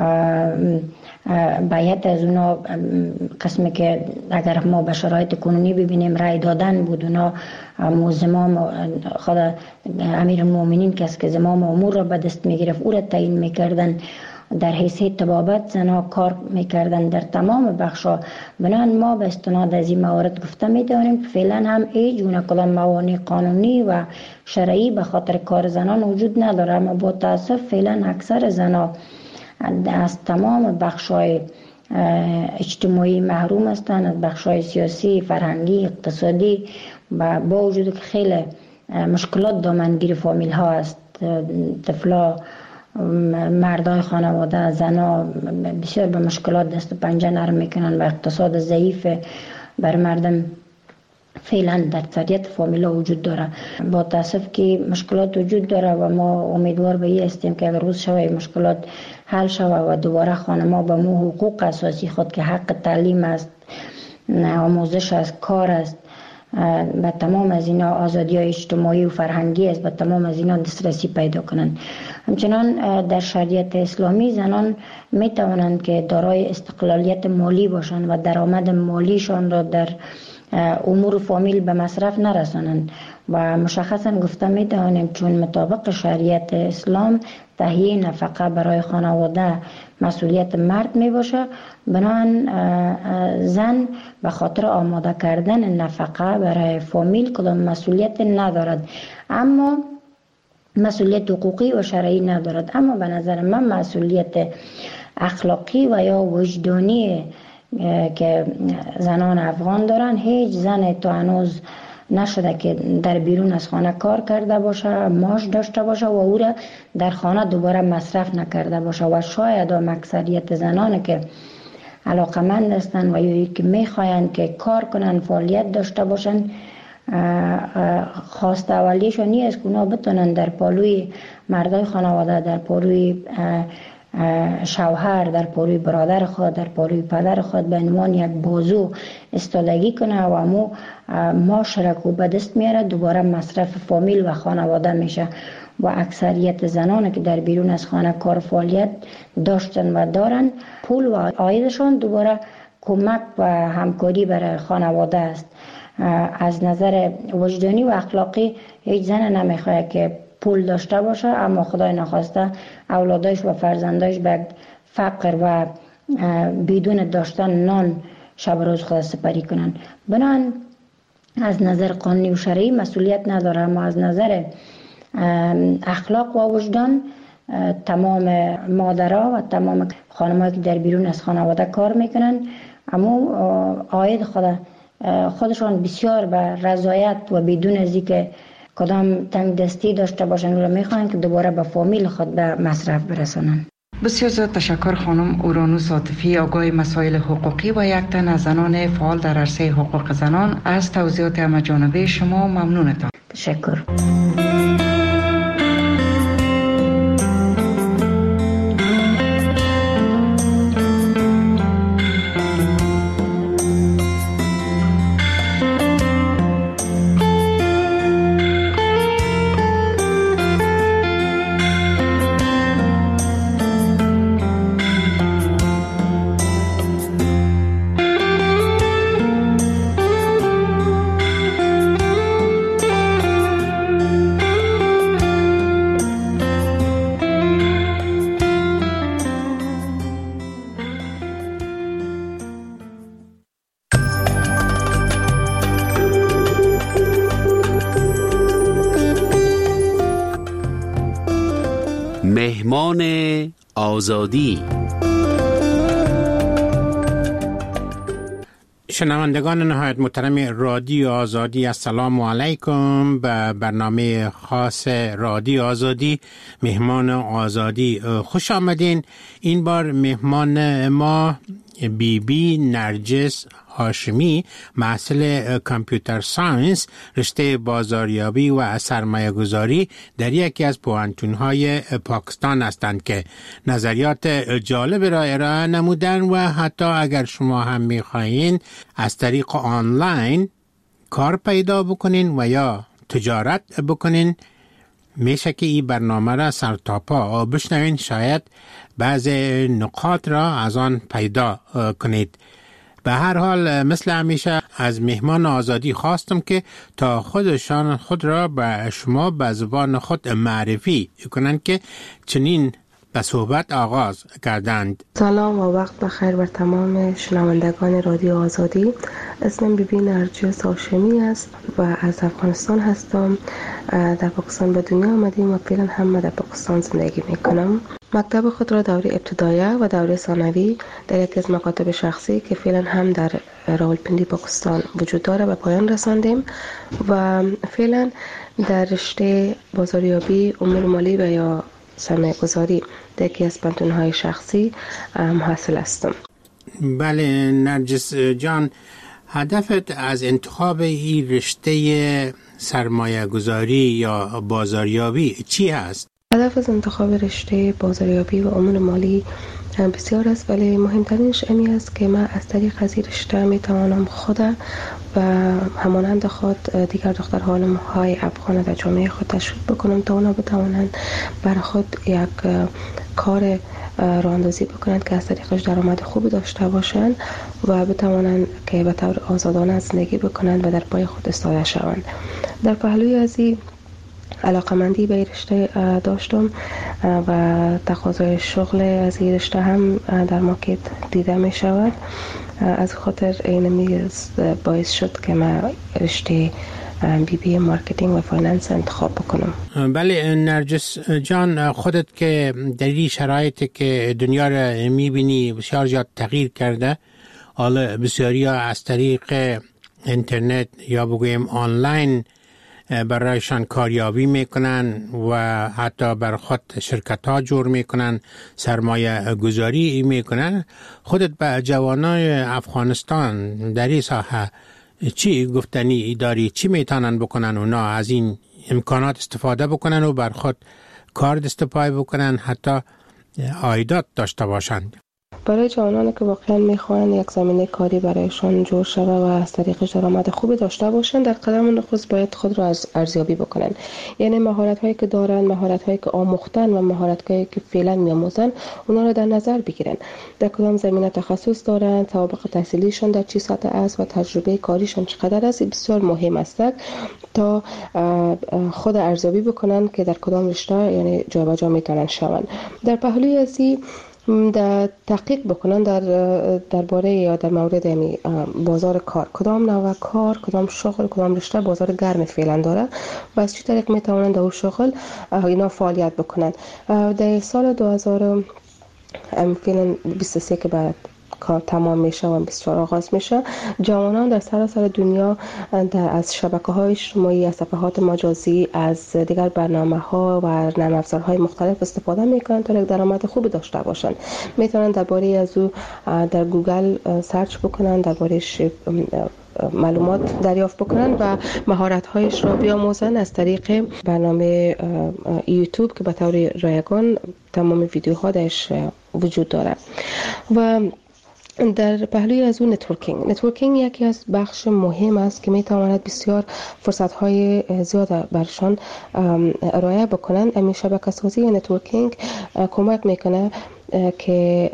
بیعت از اونا قسمی که اگر ما به شرایط کنونی ببینیم رای دادن بود. اونا همو زمام خود امیر المؤمنین کس که زمام امور را به دست میگرفت او را تعیین میکردن، در حیثیت طبابت زنها کار میکردن در تمام بخشا. بنابراین ما به استناد از این موارد گفته میتونیم که فعلا هم ای جون کدام موانع قانونی و شرعی به خاطر کار زنان وجود نداره، اما با تاسف فعلا اکثر زنها از تمام بخشای اجتماعی محروم هستند، از بخشای سیاسی، فرهنگی، اقتصادی، و با وجود که خیلی مشکلات دامنگیر فامیل ها است، طفلا، مردای خانواده، زنا بسیار به مشکلات دست و پنجه نرم میکنن و اقتصاد ضعیف بر مردم فعلا در اکثریت فامیلا وجود داره. با تاسف که مشکلات وجود داره و ما امیدوار به این هستیم که اگر روز شوه مشکلات حل شوه و دوباره خانما به مو حقوق اساسی خود که حق تعلیم است، آموزش است، کار است، به تمام از اینا آزادی های اجتماعی و فرهنگی است، به تمام از اینا دسترسی پیدا کنند. همچنان در شریعت اسلامی زنان می توانند که دارای استقلالیت مالی باشند و درآمد مالیشان را در امور فامیل به مصرف نرسانند، و مشخصا گفته می توانیم چون مطابق شریعت اسلام تهیه نفقه برای خانواده مسئولیت مرد می باشه، بنابراین زن به خاطر آماده کردن نفقه برای فامیل کدام مسئولیت ندارد، اما مسئولیت حقوقی و شرعی ندارد. اما به نظر من مسئولیت اخلاقی و یا وجدانی که زنان افغان دارن، هیچ زن تا هنوز نشده که در بیرون از خانه کار کرده باشه، معاش داشته باشه و او را در خانه دوباره مصرف نکرده باشه. و شاید هم اکثریت زنان که علاقمند هستند و یا که میخواین که کار کنن، فعالیت داشته باشن، خواست اولیشون این است که اونا بتونن در پالوی مردای خانواده، در پالوی شوهر، در پالوی برادر خود، در پالوی پدر خود به عنوان یک بازو استادگی کنه و امو معاشره کو به دست میاره، دوباره مصرف فامیل و خانواده میشه. و اکثریت زنان که در بیرون از خانه کار فعالیت داشتن و دارن، پول و عایدشان دوباره کمک و همکاری برای خانواده است. از نظر وجدانی و اخلاقی هیچ زن نمیخواد که پول داشته باشه اما خدای نخواسته اولادش و فرزندش به فقر و بدون داشتن نان شب روز خود سپری کنن. بنابراین از نظر قانونی و شرعی مسئولیت نداره، اما از نظر اخلاق و وجدان تمام مادرها و تمام خانم‌هایی که در بیرون از خانواده کار میکنن اما عاید خود خودشان بسیار به رضایت و بدون از اینکه کدام تنگ دستی داشته باشن و میخوان که دوباره به فامیل خود به مصرف برسانن. بسیار زیاد تشکر خانم اورانوس عاطفی، آگاه مسائل حقوقی و یک تن از زنان فعال در عرصه حقوق زنان. از توضیحات همه جانبه شما ممنونتان. تشکر. مهمان آزادی. شنوندگان نهایت محترم رادیو آزادی، السلام علیکم. به برنامه خاص رادیو آزادی مهمان آزادی خوش آمدین. این بار مهمان ما بی بی نرجس هاشمی، محصل کامپیوتر ساینس رشته بازاریابی و سرمایه گذاری در یکی از پوهنتون‌های پاکستان هستند که نظریات جالب را ارائه نمودن و حتی اگر شما هم می‌خواهید از طریق آنلاین کار پیدا بکنین و یا تجارت بکنین، میشه که این برنامه را سر تا پا بشنوین، شاید بعض نکات را از آن پیدا کنید. به هر حال مثل همیشه از مهمان آزادی خواستم که تا خودشان خود را به شما به زبان خود معرفی کنند که چنین به صحبت آغاز کردند. سلام و وقت بخیر بر تمام شنوندگان رادیو آزادی. اسمم بی بی نرجس هاشمی است و از افغانستان هستم. در پاکستان به دنیا آمدیم و فعلا هم در پاکستان زندگی میکنم. مکتب خود را دوره ابتدایه و دوره ثانوی در یکی از مکاتب شخصی که فعلا هم در راولپنڈی پاکستان وجود داره به پایان رساندیم و فعلا در رشته بازاریابی، امور مالی و یا سرمایه گذاری در یکی از پانتون‌های شخصی محصل هستم. بله نرجس جان، هدفت از انتخاب این رشته سرمایه گذاری یا بازاریابی چی هست؟ هدف از انتخاب رشته بازاریابی و امور مالی بسیار است، ولی مهمترینش امی است که من از طریق از این رشته میتوانم خود و همانند خود دیگر دختران های افغان در جامعه خود تشویق بکنم تا اونا بتوانند برای خود یک کار راه اندازی بکنند که از طریقش درآمد خوبی داشته باشند و بتوانند که به طور آزادانه زندگی بکنند و در پای خود ایستاده شوند. در پهلوی از این علاقمندی به این رشته داشتم و تقاضای شغل از این رشته هم در مارکت دیده می شود. از خاطر اینمی باعث شد که من رشته بی بی مارکتینگ و فایننس انتخاب بکنم. بله نرجس جان، خودت که در این شرایطی که دنیا را میبینی بسیار زیاد تغییر کرده، حالا بسیاری ها از طریق اینترنت یا بگویم آنلاین برایشان کاریابی میکنن و حتی بر خود شرکت ها جور میکنن، سرمایه گذاری میکنن. خودت به جوانای افغانستان در این ساحه چی گفتنی داری؟ چی میتونن بکنن اونا از این امکانات استفاده بکنن و بر خود کار دست پای بکنن، حتی عایدات داشته باشند؟ برای جوانانی که واقعا میخوان یک زمینه کاری برایشان جور شود و از طریقش درآمد خوبی داشته باشند، در قدم نخست باید خود را از ارزیابی بکنن. یعنی مهارت هایی که دارن، مهارت هایی که آموختن و مهارت هایی که فعلا میآموزن، اونا را در نظر بگیرن. در کدام زمینه تخصص دارن، سابقه تحصیلیشون در چه سطح است و تجربه کاریشون چقدر است، بسیار مهم است تا خود ارزیابی بکنن که در کدام رشته یعنی جابجا میتونن شوند. در پهلوی از در تحقیق بکنن در درباره یا در مورد یعنی بازار کار، کدام نوع کار، کدام شغل، کدام رشته بازار گرم فعلا داره و از چه طریق میتونن در اون شغل اینا فعالیت بکنن. در سال دو هزار فعلا بیست و سه که بعد کار تمام میشه و بیست و چهار آغاز میشه، جوانان در سراسر دنیا در از شبکه‌های اجتماعی، از صفحات مجازی، از دیگر برنامه‌ها و نرم افزارهای مختلف استفاده میکنن تا یک درآمد خوبی داشته باشن. میتونن درباره از او در گوگل سرچ بکنن، درباره‌اش معلومات دریافت بکنن و مهارت‌هایش را بیاموزن از طریق برنامه یوتیوب که به طور رایگان تمام ویدیوها درش وجود داره. و در پهلوی از اون نتورکینگ نتورکینگ یکی از بخش مهم است که میتواند بسیار فرصت‌های زیاد برشان ارائه بکنن. همین شبکه‌سازی نتورکینگ کمک میکنه که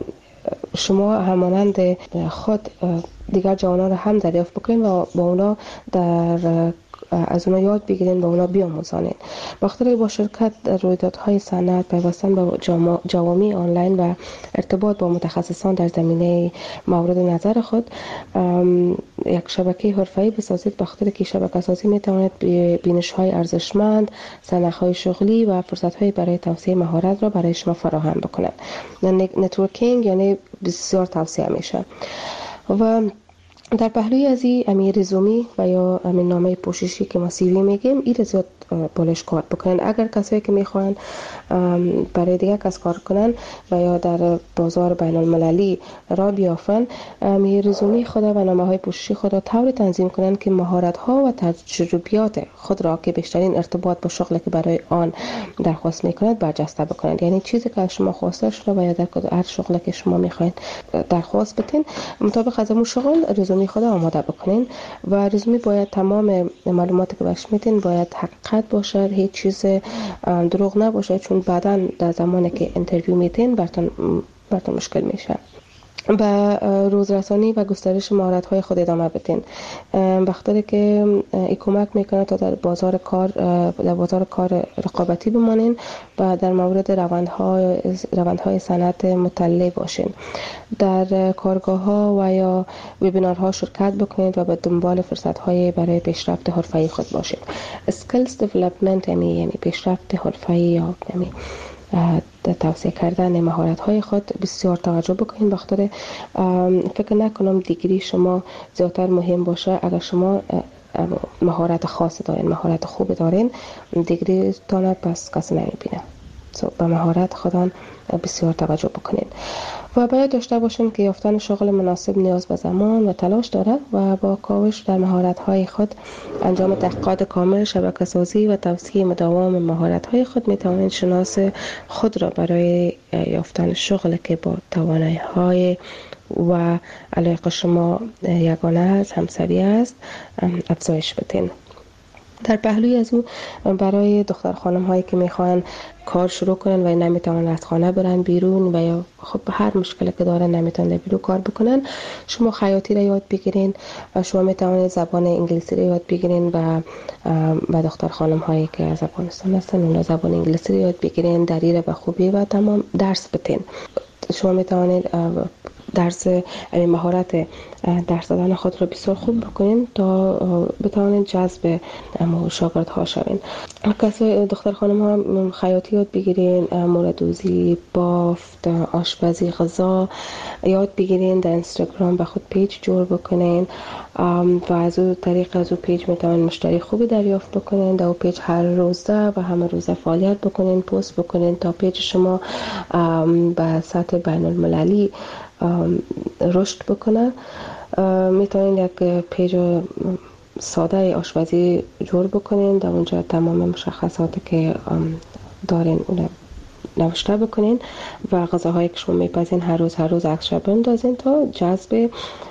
شما همانند خود دیگر جوانان را هم دریافت بکنین و با اونا در از اونا یاد بگیرین و اونا بیاموزانین. بخاطر با شرکت در رویدادهای صنعت، پیوستن به جوامع آنلاین و ارتباط با متخصصان در زمینه مورد نظر خود یک شبکه حرفه‌ای بسازید. بخاطر که شبکه سازی میتواند بینش‌های ارزشمند، سنخ‌های شغلی و فرصت‌های برای توسعه مهارت را برای شما فراهم بکند. نتورکینگ یعنی بسیار توصیه میشه. و در پهلوی از این امی رزومی و یا امی نامه پوششی که ما سیوی میگیم این زیاد بالش کار بکنن. اگر کسایی که میخوان برای دیگه کس کار کنن و یا در بازار بین المللی را بیافن، امی رزومی خود و نامه های پوششی خود را طور تنظیم کنن که مهارت ها و تجربیات خود را که بیشترین ارتباط با شغلی که برای آن درخواست میکنند برجسته بکنند. یعنی چیزی که از شما خواسته شده و یا در هر شغلی که شما میخواین درخواست بدین مطابق از اون شغل رزومی خود آماده بکنین و رزومی باید تمام معلوماتی که بهش میدین باید حقیقت باشه، هیچ چیز دروغ نباشه، چون بعداً در زمانی که اینترویو میتین براتون براتون مشکل میشه. به روزرسانی و گسترش مهارت‌های خود ادامه بدین. بخاطر که این کمک میکنه تا در بازار کار در بازار کار رقابتی بمانین و در مورد روندهای روندهای صنعت مطلع باشین. در کارگاه‌ها و یا وبینارها شرکت بکنید و به دنبال فرصت‌های برای پیشرفت حرفه‌ای خود باشید. skills development یعنی پیشرفت حرفه‌ای یا یعنی توسعه کردن مهارت‌های خود بسیار توجه بکنین. بخاطر فکر نکنم دیگری شما زیادتر مهم باشه. اگر شما مهارت خاص دارین، مهارت خوب دارین، دیگری تانه پس کسی نمیبینه. so, به مهارت خودان بسیار توجه بکنین و باید داشته باشین که یافتن شغل مناسب نیاز به زمان و تلاش دارد و با کاوش در مهارت‌های خود، انجام تحقیقات کامل، شبکه‌سازی و توسعه مداوم مهارت‌های خود می‌توانید شناس خود را برای یافتن شغلی که با توانایی‌های و علاقه شما یگانه است، همسری است، افزایش بدین. در پهلوی از او برای دختر خانم هایی که میخوان کار شروع کنن و نمیتونن از خانه برن بیرون و یا خب هر مشکلی که دارن نمیتونن بیرون کار بکنن، شما خیاطی را یاد بگیرین و شما میتونید زبان انگلیسی را یاد بگیرین و با دختر خانم هایی که از افغانستان هستن اون زبان انگلیسی را یاد بگیرین، دری را به خوبی و تمام درس بدین. شما میتونید درس یعنی مهارت درس دادن خود را بسیار خوب بکنین تا بتوانید جذب شاگردها شوین. کسای دختر خانم ها خیاطی یاد بگیرین، موردوزی، بافت، آشپزی، غذا یاد بگیرین، در اینستاگرام به خود پیج جور بکنین و از اون طریق از اون پیج میتوانید مشتری خوبی دریافت بکنین. در اون پیج هر روزه و همه روزه فعالیت بکنین، پست بکنین تا پیج شما به سطح بین المللی رشد بکنه. میتونین یک پیج ساده آشپزی جور بکنین، در اونجا تمام مشخصاتی که دارین اون نوشته بکنین و غذاهایی که شما میپزین هر روز هر روز عکسش بندازین تا جذب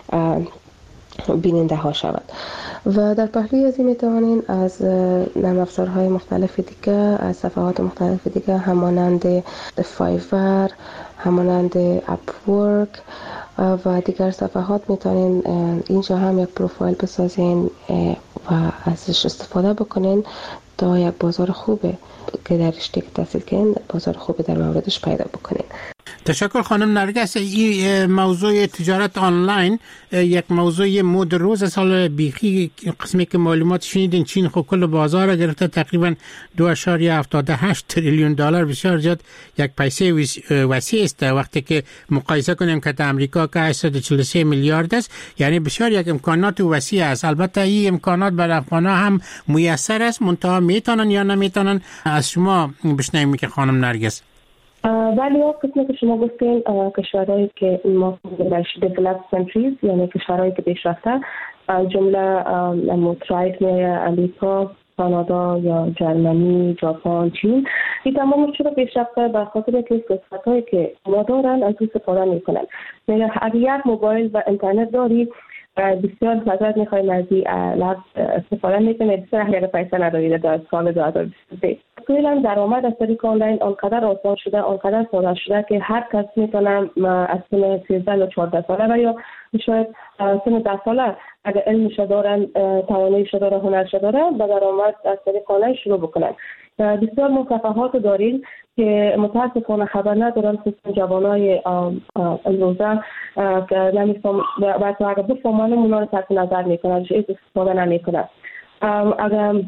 بیننده ها شود. و در پهلوی از این میتوانین از نرم افزارهای مختلف دیگه، از صفحات مختلف دیگه همانند فایور، همانند اپورک و دیگر صفحات میتونین اینجا هم یک پروفایل بسازین و ازش استفاده بکنین تا یک بازار خوبه که در رشته که تحصیل کنین بازار خوبه در موردش پیدا بکنین. تشکر خانم نرگس. این موضوع تجارت آنلاین یک موضوع مد روز سال بیخی قسمی که معلومات شنیدین چین خود کل بازار را گرفته تقریبا دو اشاریه هفتاد و هشت تریلیون دلار، بسیار زیاد یک پیسه وسیع است وقتی که مقایسه کنیم که در امریکا که هشتصد و چهل و سه میلیارد است، یعنی بسیار یک امکانات وسیع است. البته این امکانات برای افغان‌ها هم میسر است، منتها میتونن یا نمیتونن. از شما بشنویم که خانم نرگس. ولی ها قسمی که شما گفتین کشورهایی که ما بهش developed countries یعنی کشورهایی که پیشرفته، جمله متحد امریکا، کانادا یا جرمنی، ژاپن، چین، این تمام چرا پیشرفته به خاطر که فرصتایی که ما دارن از اون استفاده میکنن. اگر یک موبایل و اینترنت داری بسیار حضرت میخوایم از این لحظ استفاده میکنید، بسیار اگر پیسه ندارید در سال دو هزار و بیست و سه. کلا درآمد از طریق آنلاین آنقدر آسان شده، آنقدر ساده شده که هر کس میتونه از سن سیزده یا چهارده ساله و یا شاید سن ده ساله اگر علمش دارن، تواناییش داره، هنرش داره، به درآمد از طریق آنلاین شروع بکنن. بسیار مصفحات داریم که متاسفانه خبر ندارن، خصوصا جوانای امروزه که نمیفهم و اگر بفهمن اونا رو تحت نظر میکنن، هیچ استفاده نمیکنن. اگر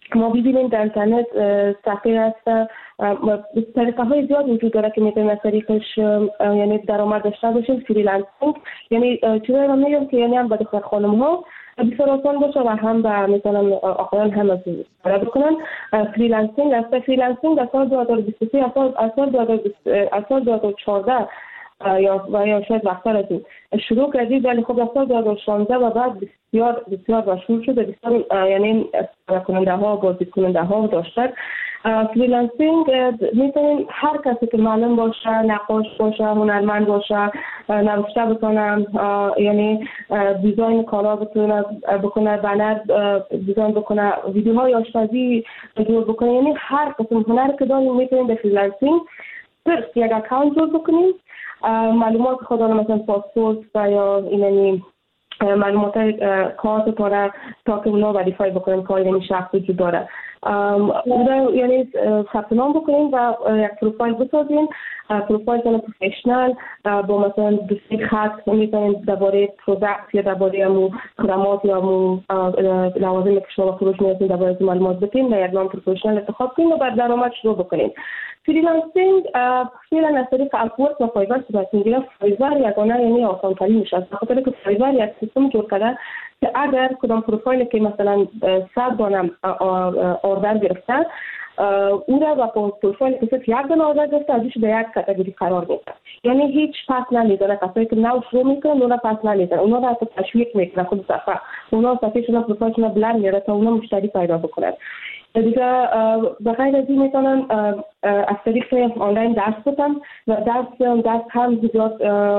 ما ببینیم در اینترنت صفحه هست، طریقه های زیاد وجود داره که میتونیم از طریقش یعنی درآمد داشته باشیم. فریلنسینگ یعنی چیزایی رو میگم که یعنی هم به دختر خانم ها بسیار آسان باشه و هم به مثلا آقایان هم از کار بکنن. فریلنسینگ است. فریلنسینگ از سال دو هزار و بیست و سه از سال دو هزار و چهارده یا و یا شاید وقت‌تر از این شروع کردید، ولی خب از سال دو هزار و شانزده و بعد بسیار بسیار مشهور شده. بسیار یعنی کننده ها بازدید کننده ها داشته. فریلنسینگ میتونیم هر کسی که معلم باشه، نقاش باشه، هنرمند باشه، نوشته بکنه، یعنی دیزاین کالا بتونه بکنه، بنر دیزاین بکنه، ویدیوهای آشپزی جور بکنه، یعنی هر قسم هنر که داریم میتونیم به فریلنسینگ صرف یک اکانت جور بکنیم، معلومات خودمون مثلا پاسپورت و یا ایننی معلومات کارت پاره تا که اونا وریفای بکنیم که این شخص وجود داره. یعنی ثبت نام بکنیم و یک پروفایل بسازیم، پروفایل کنه پروفشنال با مثلا دو سه خط میتونیم درباره پروداکت یا درباره مو خدمات یا مو لوازمی که شما فروش می‌کنید درباره معلومات بدیم و یک نام پروفشنال انتخاب کنیم و بعد درآمد شروع بکنیم. فریلنسینگ فعلا از طریق اپورک و فایور صورت میگیره. فایور یگانه یعنی آسان ترین میشه، به خاطر که فایور یک سیستم جور کرده که اگر کدام پروفایلی که مثلا صد دانه اوردر گرفته او را با پروفایلی که صرف یک دانه اوردر گرفته ازش به یک کاتگوری قرار میده، یعنی هیچ پس نمیدونه. کسایی که نو شروع میکنن اونا پس نمیدونه، اونا را حتی تشویق میکنه خود صفحه، اونا صفحهشون پروفایلشون بلند میاره تا اونا مشتری پیدا بکنن. دیگه به غیر از این میتونن از طریق آنلاین درس بدن و درس درس هم زیاد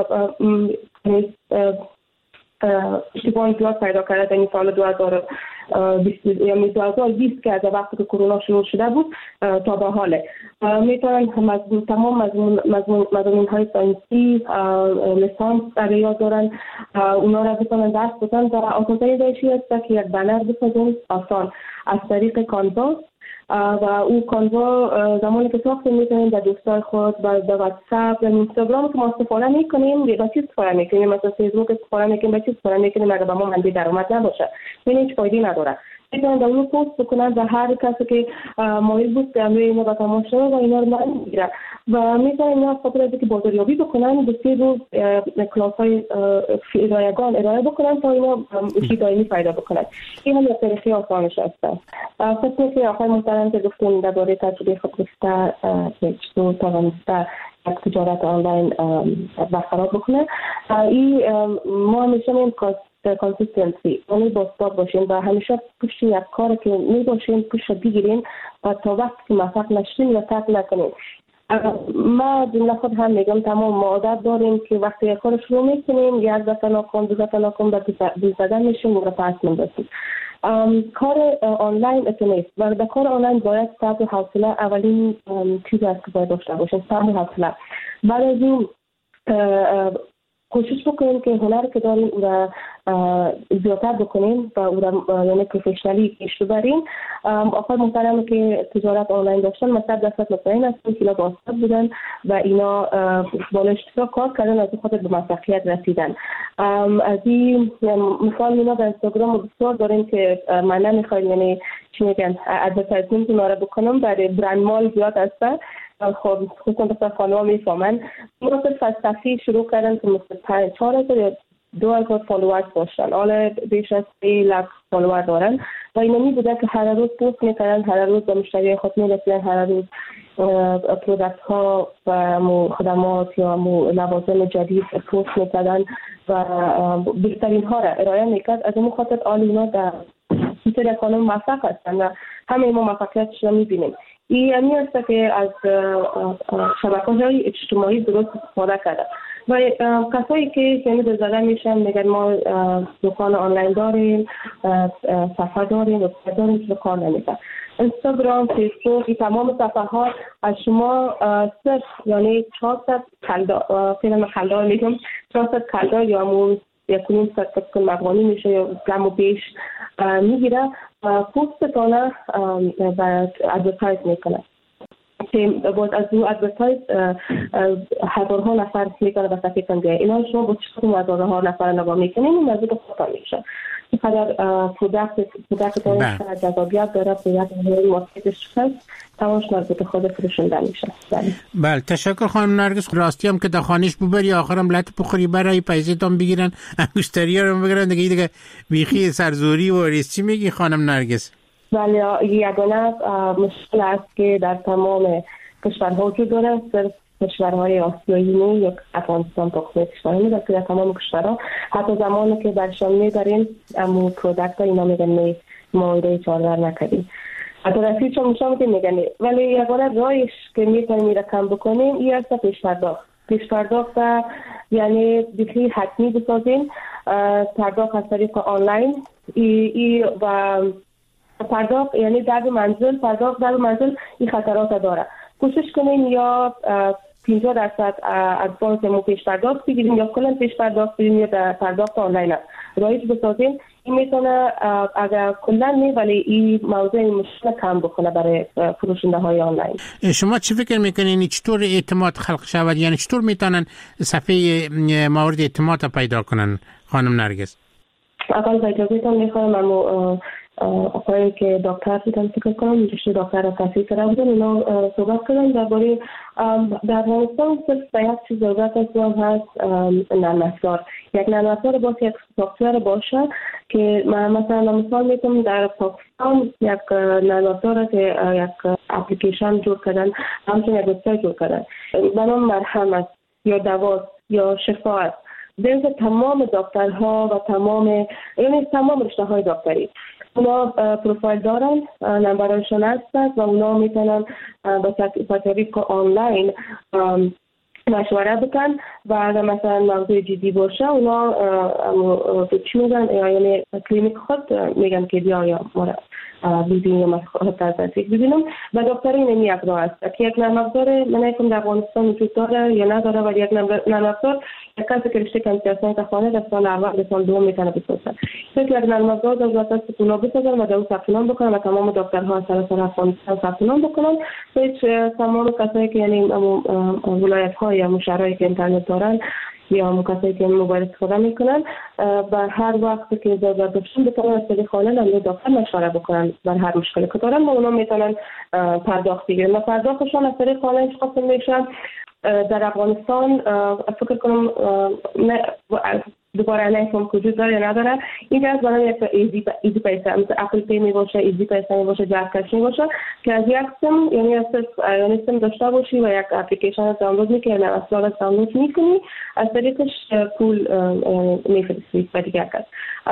اشتباه زیاد پیدا کرده در این سال دو هزار و بیست یعنی دو هزار و بیست که از وقتی که کرونا شروع شده بود تا به حال میتونن تمام مضمون های ساینسی لیسانس در یاد دارن، اونا را بتونن درس بدن و آسان‌ترین روشی است که یک بنر بسازن آسان از طریق کانوا و او کانوا زمانی که ساخته میتونیم در دوستای خود و در واتساپ و اینستاگرام که ما استفاده میکنیم با چیز استفاده میکنیم، مثلا فیسبوک استفاده میکنیم با چیز استفاده میکنیم اگر به ما منبع درآمد نباشه یعنی هیچ فایده نداره. میتونن در اون پست بکنن و هر کسی که مایل بود که امروز اینا با تماشا و اینا رو من میگیرن و میتونن اینا خاطر از که بازاریابی بکنن به سه روز کلاس های رایگان ارائه بکنن تا اینا اشی دائمی پیدا بکنن. این هم یک طریقه آسانش هستن. خصوصی که آقای محترم که گفتیم درباره تجربه خود گفته که چطور توانسته یک تجارت آنلاین برقرار بکنه، این ما همیشه میم کانسیستنسی یعنی باستاب باشیم و همیشه پشت یک کار که می باشیم پشت بگیریم و تا وقتی که موفق نشیم و ترک نکنیم. ما جمله خود هم میگم تمام ما عادت داریم که وقتی یک کار شروع میکنیم یک دفعه ناکام دو دفعه ناکام و دو زدن میشیم و پس میندازیم. کار آنلاین اتنیست و در کار آنلاین باید صبر و حوصله اولین چیزی است که باید داشته باشیم، صبر و حوصله. بعد از این کوشش بکنیم که هنر که داریم او را زیادتر بکنیم و او را یعنی پروفشنالی پیش ببریم. آقای محترم که تجارت آنلاین داشتن مثلا دست مطمئن هستن که اینا باستاب بودن و اینا بالا اشتراک کار کردن از خاطر به موفقیت رسیدن. از این مثال اینا در اینستاگرام بسیار داریم که من نمیخوایم یعنی چی میگن ادورتایزمنت اونا را بکنم برای برند مال زیاد هستن. خب خصوصا بسیار خانوها میفهمن مراسل فلسفی شروع کردن که مثل چهار هزار یا دو هزار فالوورز داشتن، حالا بیش از سه لک فالوور دارن و اینا می بودن که هر روز پوست میکردن، هر روز به مشتری خود میرسیدن، هر روز پرودکت ها و خدمات یا لوازم جدید پوست میکردن و بهترین ها را ارائه میکرد. از اون خاطر آل اینا در سری خانم موفق هستن و همه ما موفقیتش را میبینیم. این همی است که از شبکه‌های اجتماعی درست استفاده کرده و کسایی که یعنی به زدن میشن میگن ما دکان آنلاین داریم، صفحه داریم، وبسایت داریم که کار نمیکنه. اینستاگرام، فیسبوک، تمام صفحه ها از شما صرف یعنی چهارصد کلدار فیلم کلدار میگم چهارصد کلدار یا همون یک نیم صد کل مقامی میشه یا کم و بیش میگیره و پوستتانه و ادورتایز میکنه که باید از اون ادورتایز هزارها نفر میکنه و صفحه کنگه اینا شما با چطور هزارها نفر نگاه میکنین این موضوع خطا میشه. اینقدر پروداکت پروداکت داره جذابیت داره، پروداکت مارکتش هست، تمامش مربوط به خود فروشنده میشه. بله تشکر خانم نرگس. راستی هم که در خانهش ببری آخرم لط بخوری برای پیسه‌تون بگیرن، انگشتری رو بگیرن دیگه دیگه بیخی سرزوری و ریستی میگی خانم نرگس. ولی یگانه مشکل است که در تمام کشورها وجود داره، صرف کشورهای آسیایی نه یا افغانستان تقسیم کشورها میده که در تمام کشورها حتی زمانی که برشان میبریم امو پرودکت ها اینا میگن نه مورد چارور نکردیم، حتی رسید چون میشم که میگن نه. ولی یگانه راهش که میتونیم رقم بکنیم این است پیش پرداخت. پیش پرداخت یعنی بیخی حتمی بسازیم، پرداخت از طریق آنلاین ای, ای و پرداخت یعنی در منزل، پرداخت در منزل این خطرات داره. کوشش کنیم یا پنجاه درصد از بانکمون پیش پرداخت بگیریم یا کلا پیش پرداخت بگیریم یا در پرداخت آنلاین رایج بسازیم. این میتونه اگر کلا نه ولی این موضوع مشکل کم بکنه برای فروشنده های آنلاین. شما چی فکر میکنین چطور اعتماد خلق شود؟ یعنی چطور میتونن صفحه مورد اعتماد پیدا کنن خانم نرگس؟ اول با اجازهتون میخوام اما آقایی که دکتر بودن فکر کنم میشه دکتر را تصحیح کرده بودن اینا صحبت کردن درباره در افغانستان صرف یک چیز ضرورت است و هست نرم افزار. یک نرم افزار باشه، یک سافتور باشه که مثلا مثال میتونم در پاکستان یک نرم افزار که یک اپلیکیشن جور کردن، همچنین یک وبسایت جور کردن به نام مرهم است یا دوا یا شفا است. در تمام دکترها و تمام یعنی تمام رشته های دکتری اونا پروفایل دارن، نمبرشون هستند و اونا میتونن با طریق آنلاین مشوره بکن و اگر مثلا موضوع جدی باشه اونا چی میگن یعنی کلینیک خود میگن که بیا یا ما ببینیم یا خود از نزدیک ببینم و دکتری نمی یک راه است که یک نرم افزار من نمی‌دونم در افغانستان وجود داره یا نداره ولی یک نرم افزار یک کسی که رشته کامپیوتر ساینس خانه در سال اول به سال دوم میتونه بسازه. یک نرم افزار دولت است که اونا بسازن و در اون ثبت نام بکنن و تمام دکترها سراسر افغانستان ثبت نام بکنن. هیچ تمام کسایی که یعنی ولایت‌ها یا مشارایی که اینترنت دارن یا هم کسایی که موبایل استفاده میکنن و هر وقت که ضرورت داشتن بتونن از طریق آنلاین هم دکتر مشوره بکنن بر هر مشکلی که دارن و اونا میتونن پرداخت بگیرن و پرداختشون از طریق آنلاین قسم میشن. در افغانستان فکر کنم دوباره نمی‌دونم وجود داره یا نداره. این از برای یک ایزی ایزی پیسه مثل اپل پی می باشه، ایزی پیسه می باشه، جک کش می باشه که از یک سیم یعنی از یعنی سیم داشته باشی و یک اپلیکیشن دانلود می‌کنی و اصلا دانلود می‌کنی از طریقش پول می‌فرستی به دیگر کس.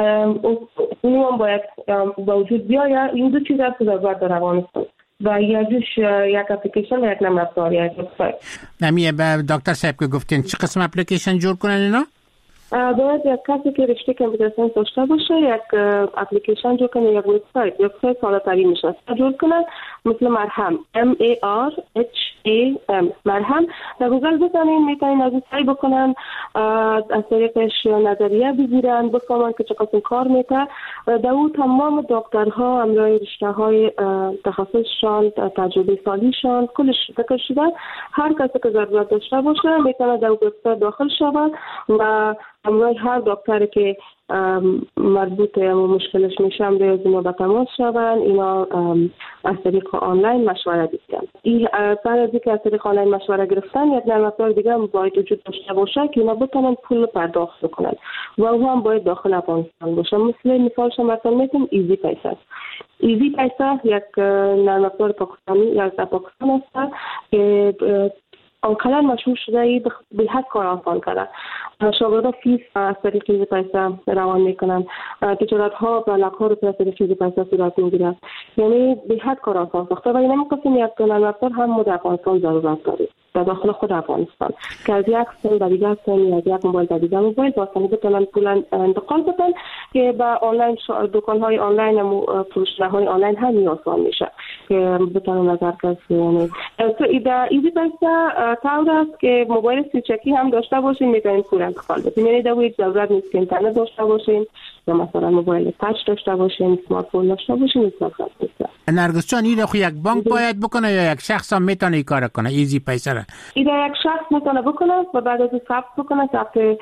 اونو هم باید با وجود بیاید. این دو چیز است که ضرورت داره افغانستان و یکیش یک اپلیکیشن و یک نرم افزار یا یک وبسایت. نمیه به دکتر صاحب که گفتین چه قسم اپلیکیشن جور کنن اینا؟ باید یک کسی که رشته کامپیوتر ساینس داشته باشه یک اپلیکیشن جور کنه، یک وبسایت یک وبسایت ساده‌تری میشه جور کنه مثل مرهم M A R H A M مرهم. در گوگل بزنین میتونین از سعی بکنن از طریقش نظریه بگیرن بفهمن که چه قسم کار میکنه. در اون تمام دکترها همراه رشته های تخصصشان تجربه سالیشان کلش ذکر شده. هر کسی که ضرورت داشته باشه میتونه در وبسایت داخل شود و همراه هر دکتری که مربوط به مشکلش میشه هم روی اینا با تماس شدن. اینا از طریق آنلاین مشوره بگیرن. این بعد از اینکه از طریق آنلاین مشوره گرفتن یک نرم افزار دیگه هم باید وجود داشته باشه که اینا بتونن پول پرداخت بکنن و او هم باید داخل افغانستان باشه. مثل مثالش مثلا میتونیم ایزی پیسه است. ایزی پیسه یک نرم افزار پاکستانی یا از پاکستان است که آنقدر مشهور شده ای به حد کار آسان کرده. شاگردا فیس از طریق ایزی پیسه روان میکنن، تجارت ها و لاک‌ها رو از طریق ایزی پیسه صورت میگیرن. یعنی به حد کار آسان ساخته و اینم قسم یک نرم افزار هم در افغانستان ضرورت داره در داخل خود افغانستان که از یک سیم به دیگر سیم یا از یک موبایل به دیگر موبایل با آسانی بتونن پول انتقال بدن که به آنلاین دکان های آنلاین و فروشنده های آنلاین هم آسان میشه که بتونن نظر کسی. یعنی تو ایزی پیسه طور است که موبایل سیچکی هم داشته باشین میتونین پول انتقال بدین. یعنی در هیچ ضرورت نیست که اینترنت داشته باشین یا مثلا موبایل تاچ داشته باشین، اسمارت فون داشته باشین. نرگس جان این رو یک بانک باید بکنه یا یک شخص هم میتونه این کار کنه ایزی پیسه را؟ این یک شخص میتونه بکنه و بعد از ثبت بکنه ثبت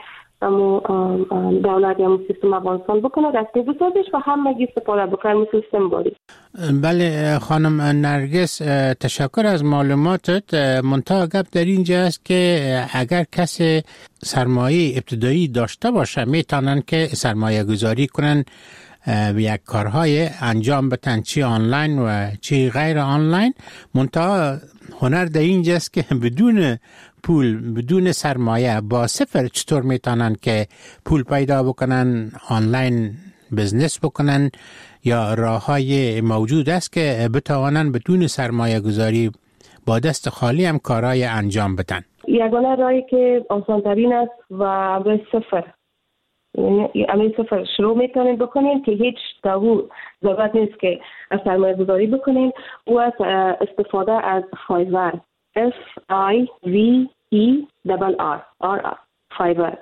اما دولت یا سیستم افغانستان بکنه دستی بسازش و همگی استفاده بکنه سیستم باری. بله خانم نرگس تشکر از معلوماتت. منتها گپ در اینجا است که اگر کسی سرمایه ابتدایی داشته باشه میتونن که سرمایه گذاری کنن یک کارهای انجام بدن، چی آنلاین و چی غیر آنلاین. منتها هنر در اینجا است که بدون پول، بدون سرمایه، با صفر چطور میتونن که پول پیدا بکنن، آنلاین بزنس بکنن، یا راههای موجود است که بتوانن بدون سرمایه گذاری با دست خالی هم کارهای انجام بدن. یگانه راهی که آسان‌ترین است و به صفر، یعنی امی صفر شروع میتونین بکنین که هیچ دو ضرورت نیست که سرمایه گذاری بکنین، و استفاده از فایور، F I V E R R R فایور.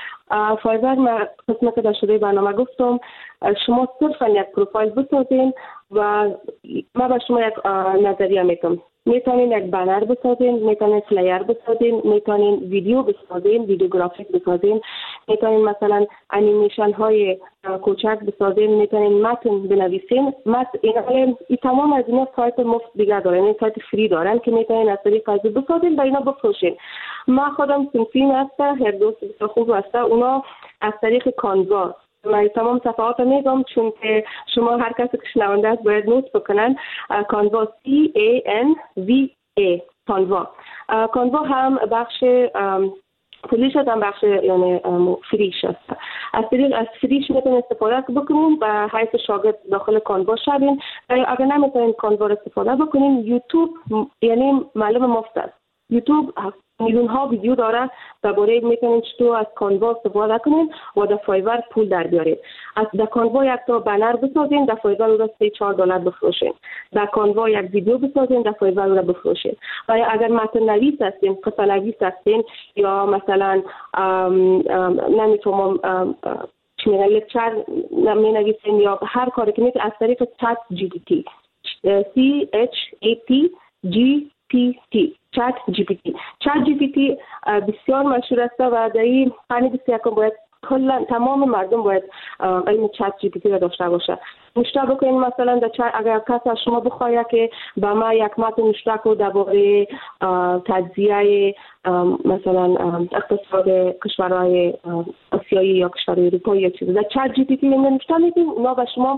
فایور ما قسمه که در شروع برنامه گفتم شما صرفا یک پروفایل بسازین و ما به شما یک نظریه میتونم. میتونین یک بانر بسازین، میتونین فلایر بسازین، میتونین ویدیو بسازین، ویدیوگرافیک بسازین، میتونین مثلا انیمیشن های کوچک بسازین، میتونین متن بنویسین. متن این تمام از اینا سایت مفت دیگه دارن، این سایت فری دارن که میتونین از طریق از بسازین و اینا بفروشین. ما خودم سنفین هسته، هر دوست خوب هسته، اونا از طریق کانوا من تمام صفحات رو میگم چون که شما هر کسی که شنونده است باید نوت بکنن. کانوا C A N V A کانوا. کانوا هم بخش پولیش هم بخش یعنی فریش است. از طریق از فریش میتونید استفاده بکنین و حیث شاگرد داخل کانوا شدین. اگر نمیتونین کانوا استفاده بکنین، یوتیوب یعنی معلوم مفت است. یوتیوب میلیون ها ویدیو داره درباره میتونین چطور از کانوا استفاده کنین و در فایور پول در بیارید. از در کانوا یک تا بنر بسازین، در فایور رو سه چهار دلار بفروشین. در کانوا یک ویدیو بسازین، در فایور رو بفروشین. و اگر متن نویس هستین، قصه نویس هستین، یا مثلا نمیتونم چی میگن لکچر می نویسین، یا هر کاری که میتونین از طریق چت جی پی تی C H A T G P T چت جی پی تی. چت جی پی تی بسیار مشهور است و در این قرن بیست و یکم باید کلا تمام مردم باید علم چت جی پی تی را داشته باشه. نوشته بکنین مثلا در چت اگر کسی از شما بخواد که با ما یک متن نوشته کنه درباره تجزیه مثلا اقتصاد کشورهای آسیایی یا کشورهای اروپایی یا چیزی، در چت جی پی تی نوشته میکنین، اونا به شما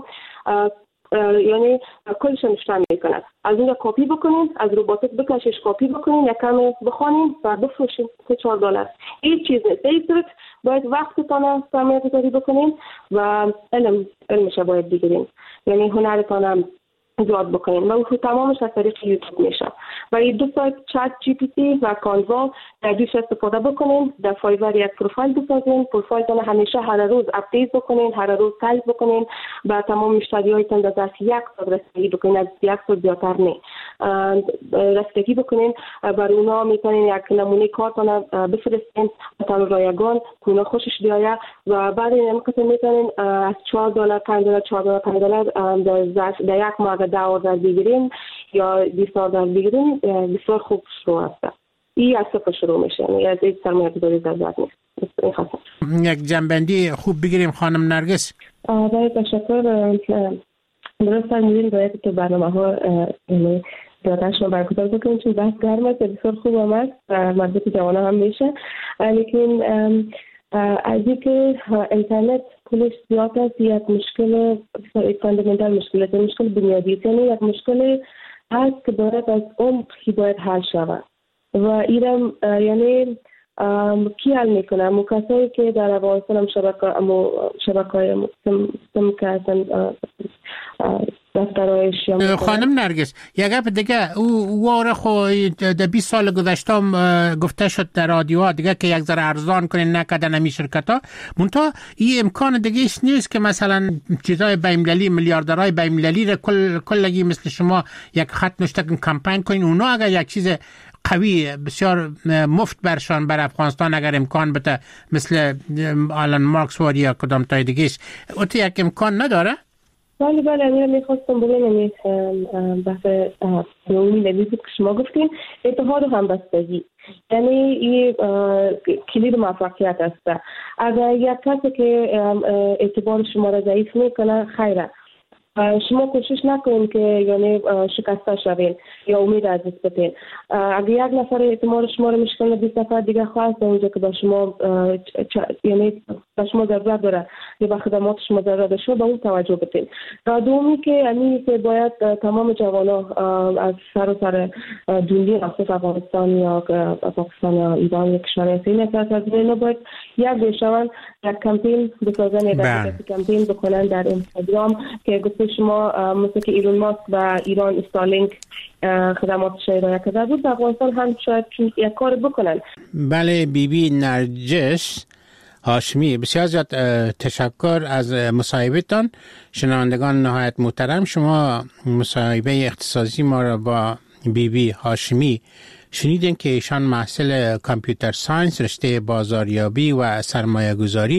یعنی کلش نوشته میکنن. از اون کپی بکنین، از روباتیک بکشش کپی بکنین، یک کمی بخونین و بفروشین سه چهار دلار. هیچ چیز نیست. این صرف باید وقتتان سرمایه گذاری بکنین و علم علمش باید بگیرین، یعنی هنرتان زیاد بکنین و اون تمامش از طریق یوتیوب میشه. و این دو سایت چت جی پی تی و کانوا در دوش استفاده بکنین. در فایور یک پروفایل بسازین، پروفایلتان همیشه هر روز اپدیت بکنین، هر روز تایپ بکنین و تمام مشتریایتان در ظرف یک ساعت رسیدگی بکنین، از یک ساعت زیادتر نه رسیدگی بکنین. بر اونا میتونین یک نمونه کارتان بفرستین تا رایگان که اونا خوشش بیاید و بعد این امکان میتونین از چهار دلار پنج دلار چهار دلار پنج دلار در ظرف در یک ماه ده آذر بگیرین یا بیست آذر بگیرین، بسیار خوب شروع است. این از صفر شروع میشه، یعنی از این سرمایه گذاری ضرورت نیست. یک جنبندی خوب بگیریم خانم نرگس. برای تشکر. درست می‌دونید باید که برنامه ها یعنی داداش ما برگزار بکنیم چون بحث گرم است، بسیار خوب آمد و مربوط جوانان هم میشه. لیکن از اینکه اینترنت پولش زیاد است، یک مشکل فاندامنتال مشکل است، مشکل بنیادی است، یعنی یک مشکل هست که باید از عمق باید حل شود و ایرم یعنی کی حل میکنه؟ مو کسایی که در افغانستان هم شبکه شبکه‌های سم که هستن خانم نرگس یک گپ دیگه او واره خو در بیست سال گذشته گفته شد در رادیوها دیگه که یک ذره ارزان کنین نکردن همی شرکت ها، منتها این امکان دیگه ایش نیست که مثلا چیزای بین‌المللی میلیاردرهای بین‌المللی را کل کلگی مثل شما یک خط نوشته کن کمپین کنین، اونا اگر یک چیز قوی بسیار مفت برشان بر افغانستان اگر امکان بده مثل آلن مارکس واری یا کدام تای دیگهش، اوتی یک امکان نداره؟ بله بله امیر میخواستم بگم این بحث دومی نویزی که شما گفتین اتحاد و همبستگی، یعنی این کلید موفقیت است. اگر یک کسی که اعتبار شما را ضعیف میکنه خیره، شما کوشش نکنید که یعنی شکسته شوین یا امید از دست بدین. اگر یک نفر اعتماد شما رو میشکنه، بیست نفر دیگه خواست اونجا که به شما یعنی به شما ضرورت داره یا به خدمات شما ضرورت داره، شما به اون توجه بدین. دومی که یعنی که باید تمام جوانا از سر و سر دنیا، خصوص افغانستان یا پاکستان یا ایران یا کشورهای دیگه که از اینا باید یک بشون یک کمپین بسازن، یک کمپین بکنن در اینستاگرام که گفته شما مثل که ایران ماسک و ایران استارلینک خدمات شایدای کرده بود، در افغانستان هم شاید یک کار بکنن. بله، بی بی نرجس هاشمی، بسیار زیاد تشکر از مصاحبتان. شنوندگان نهایت محترم، شما مصاحبه اختصاصی ما را با بی بی هاشمی شنیدین که ایشان محصل کامپیوتر ساینس رشته بازاریابی و سرمایه گذاری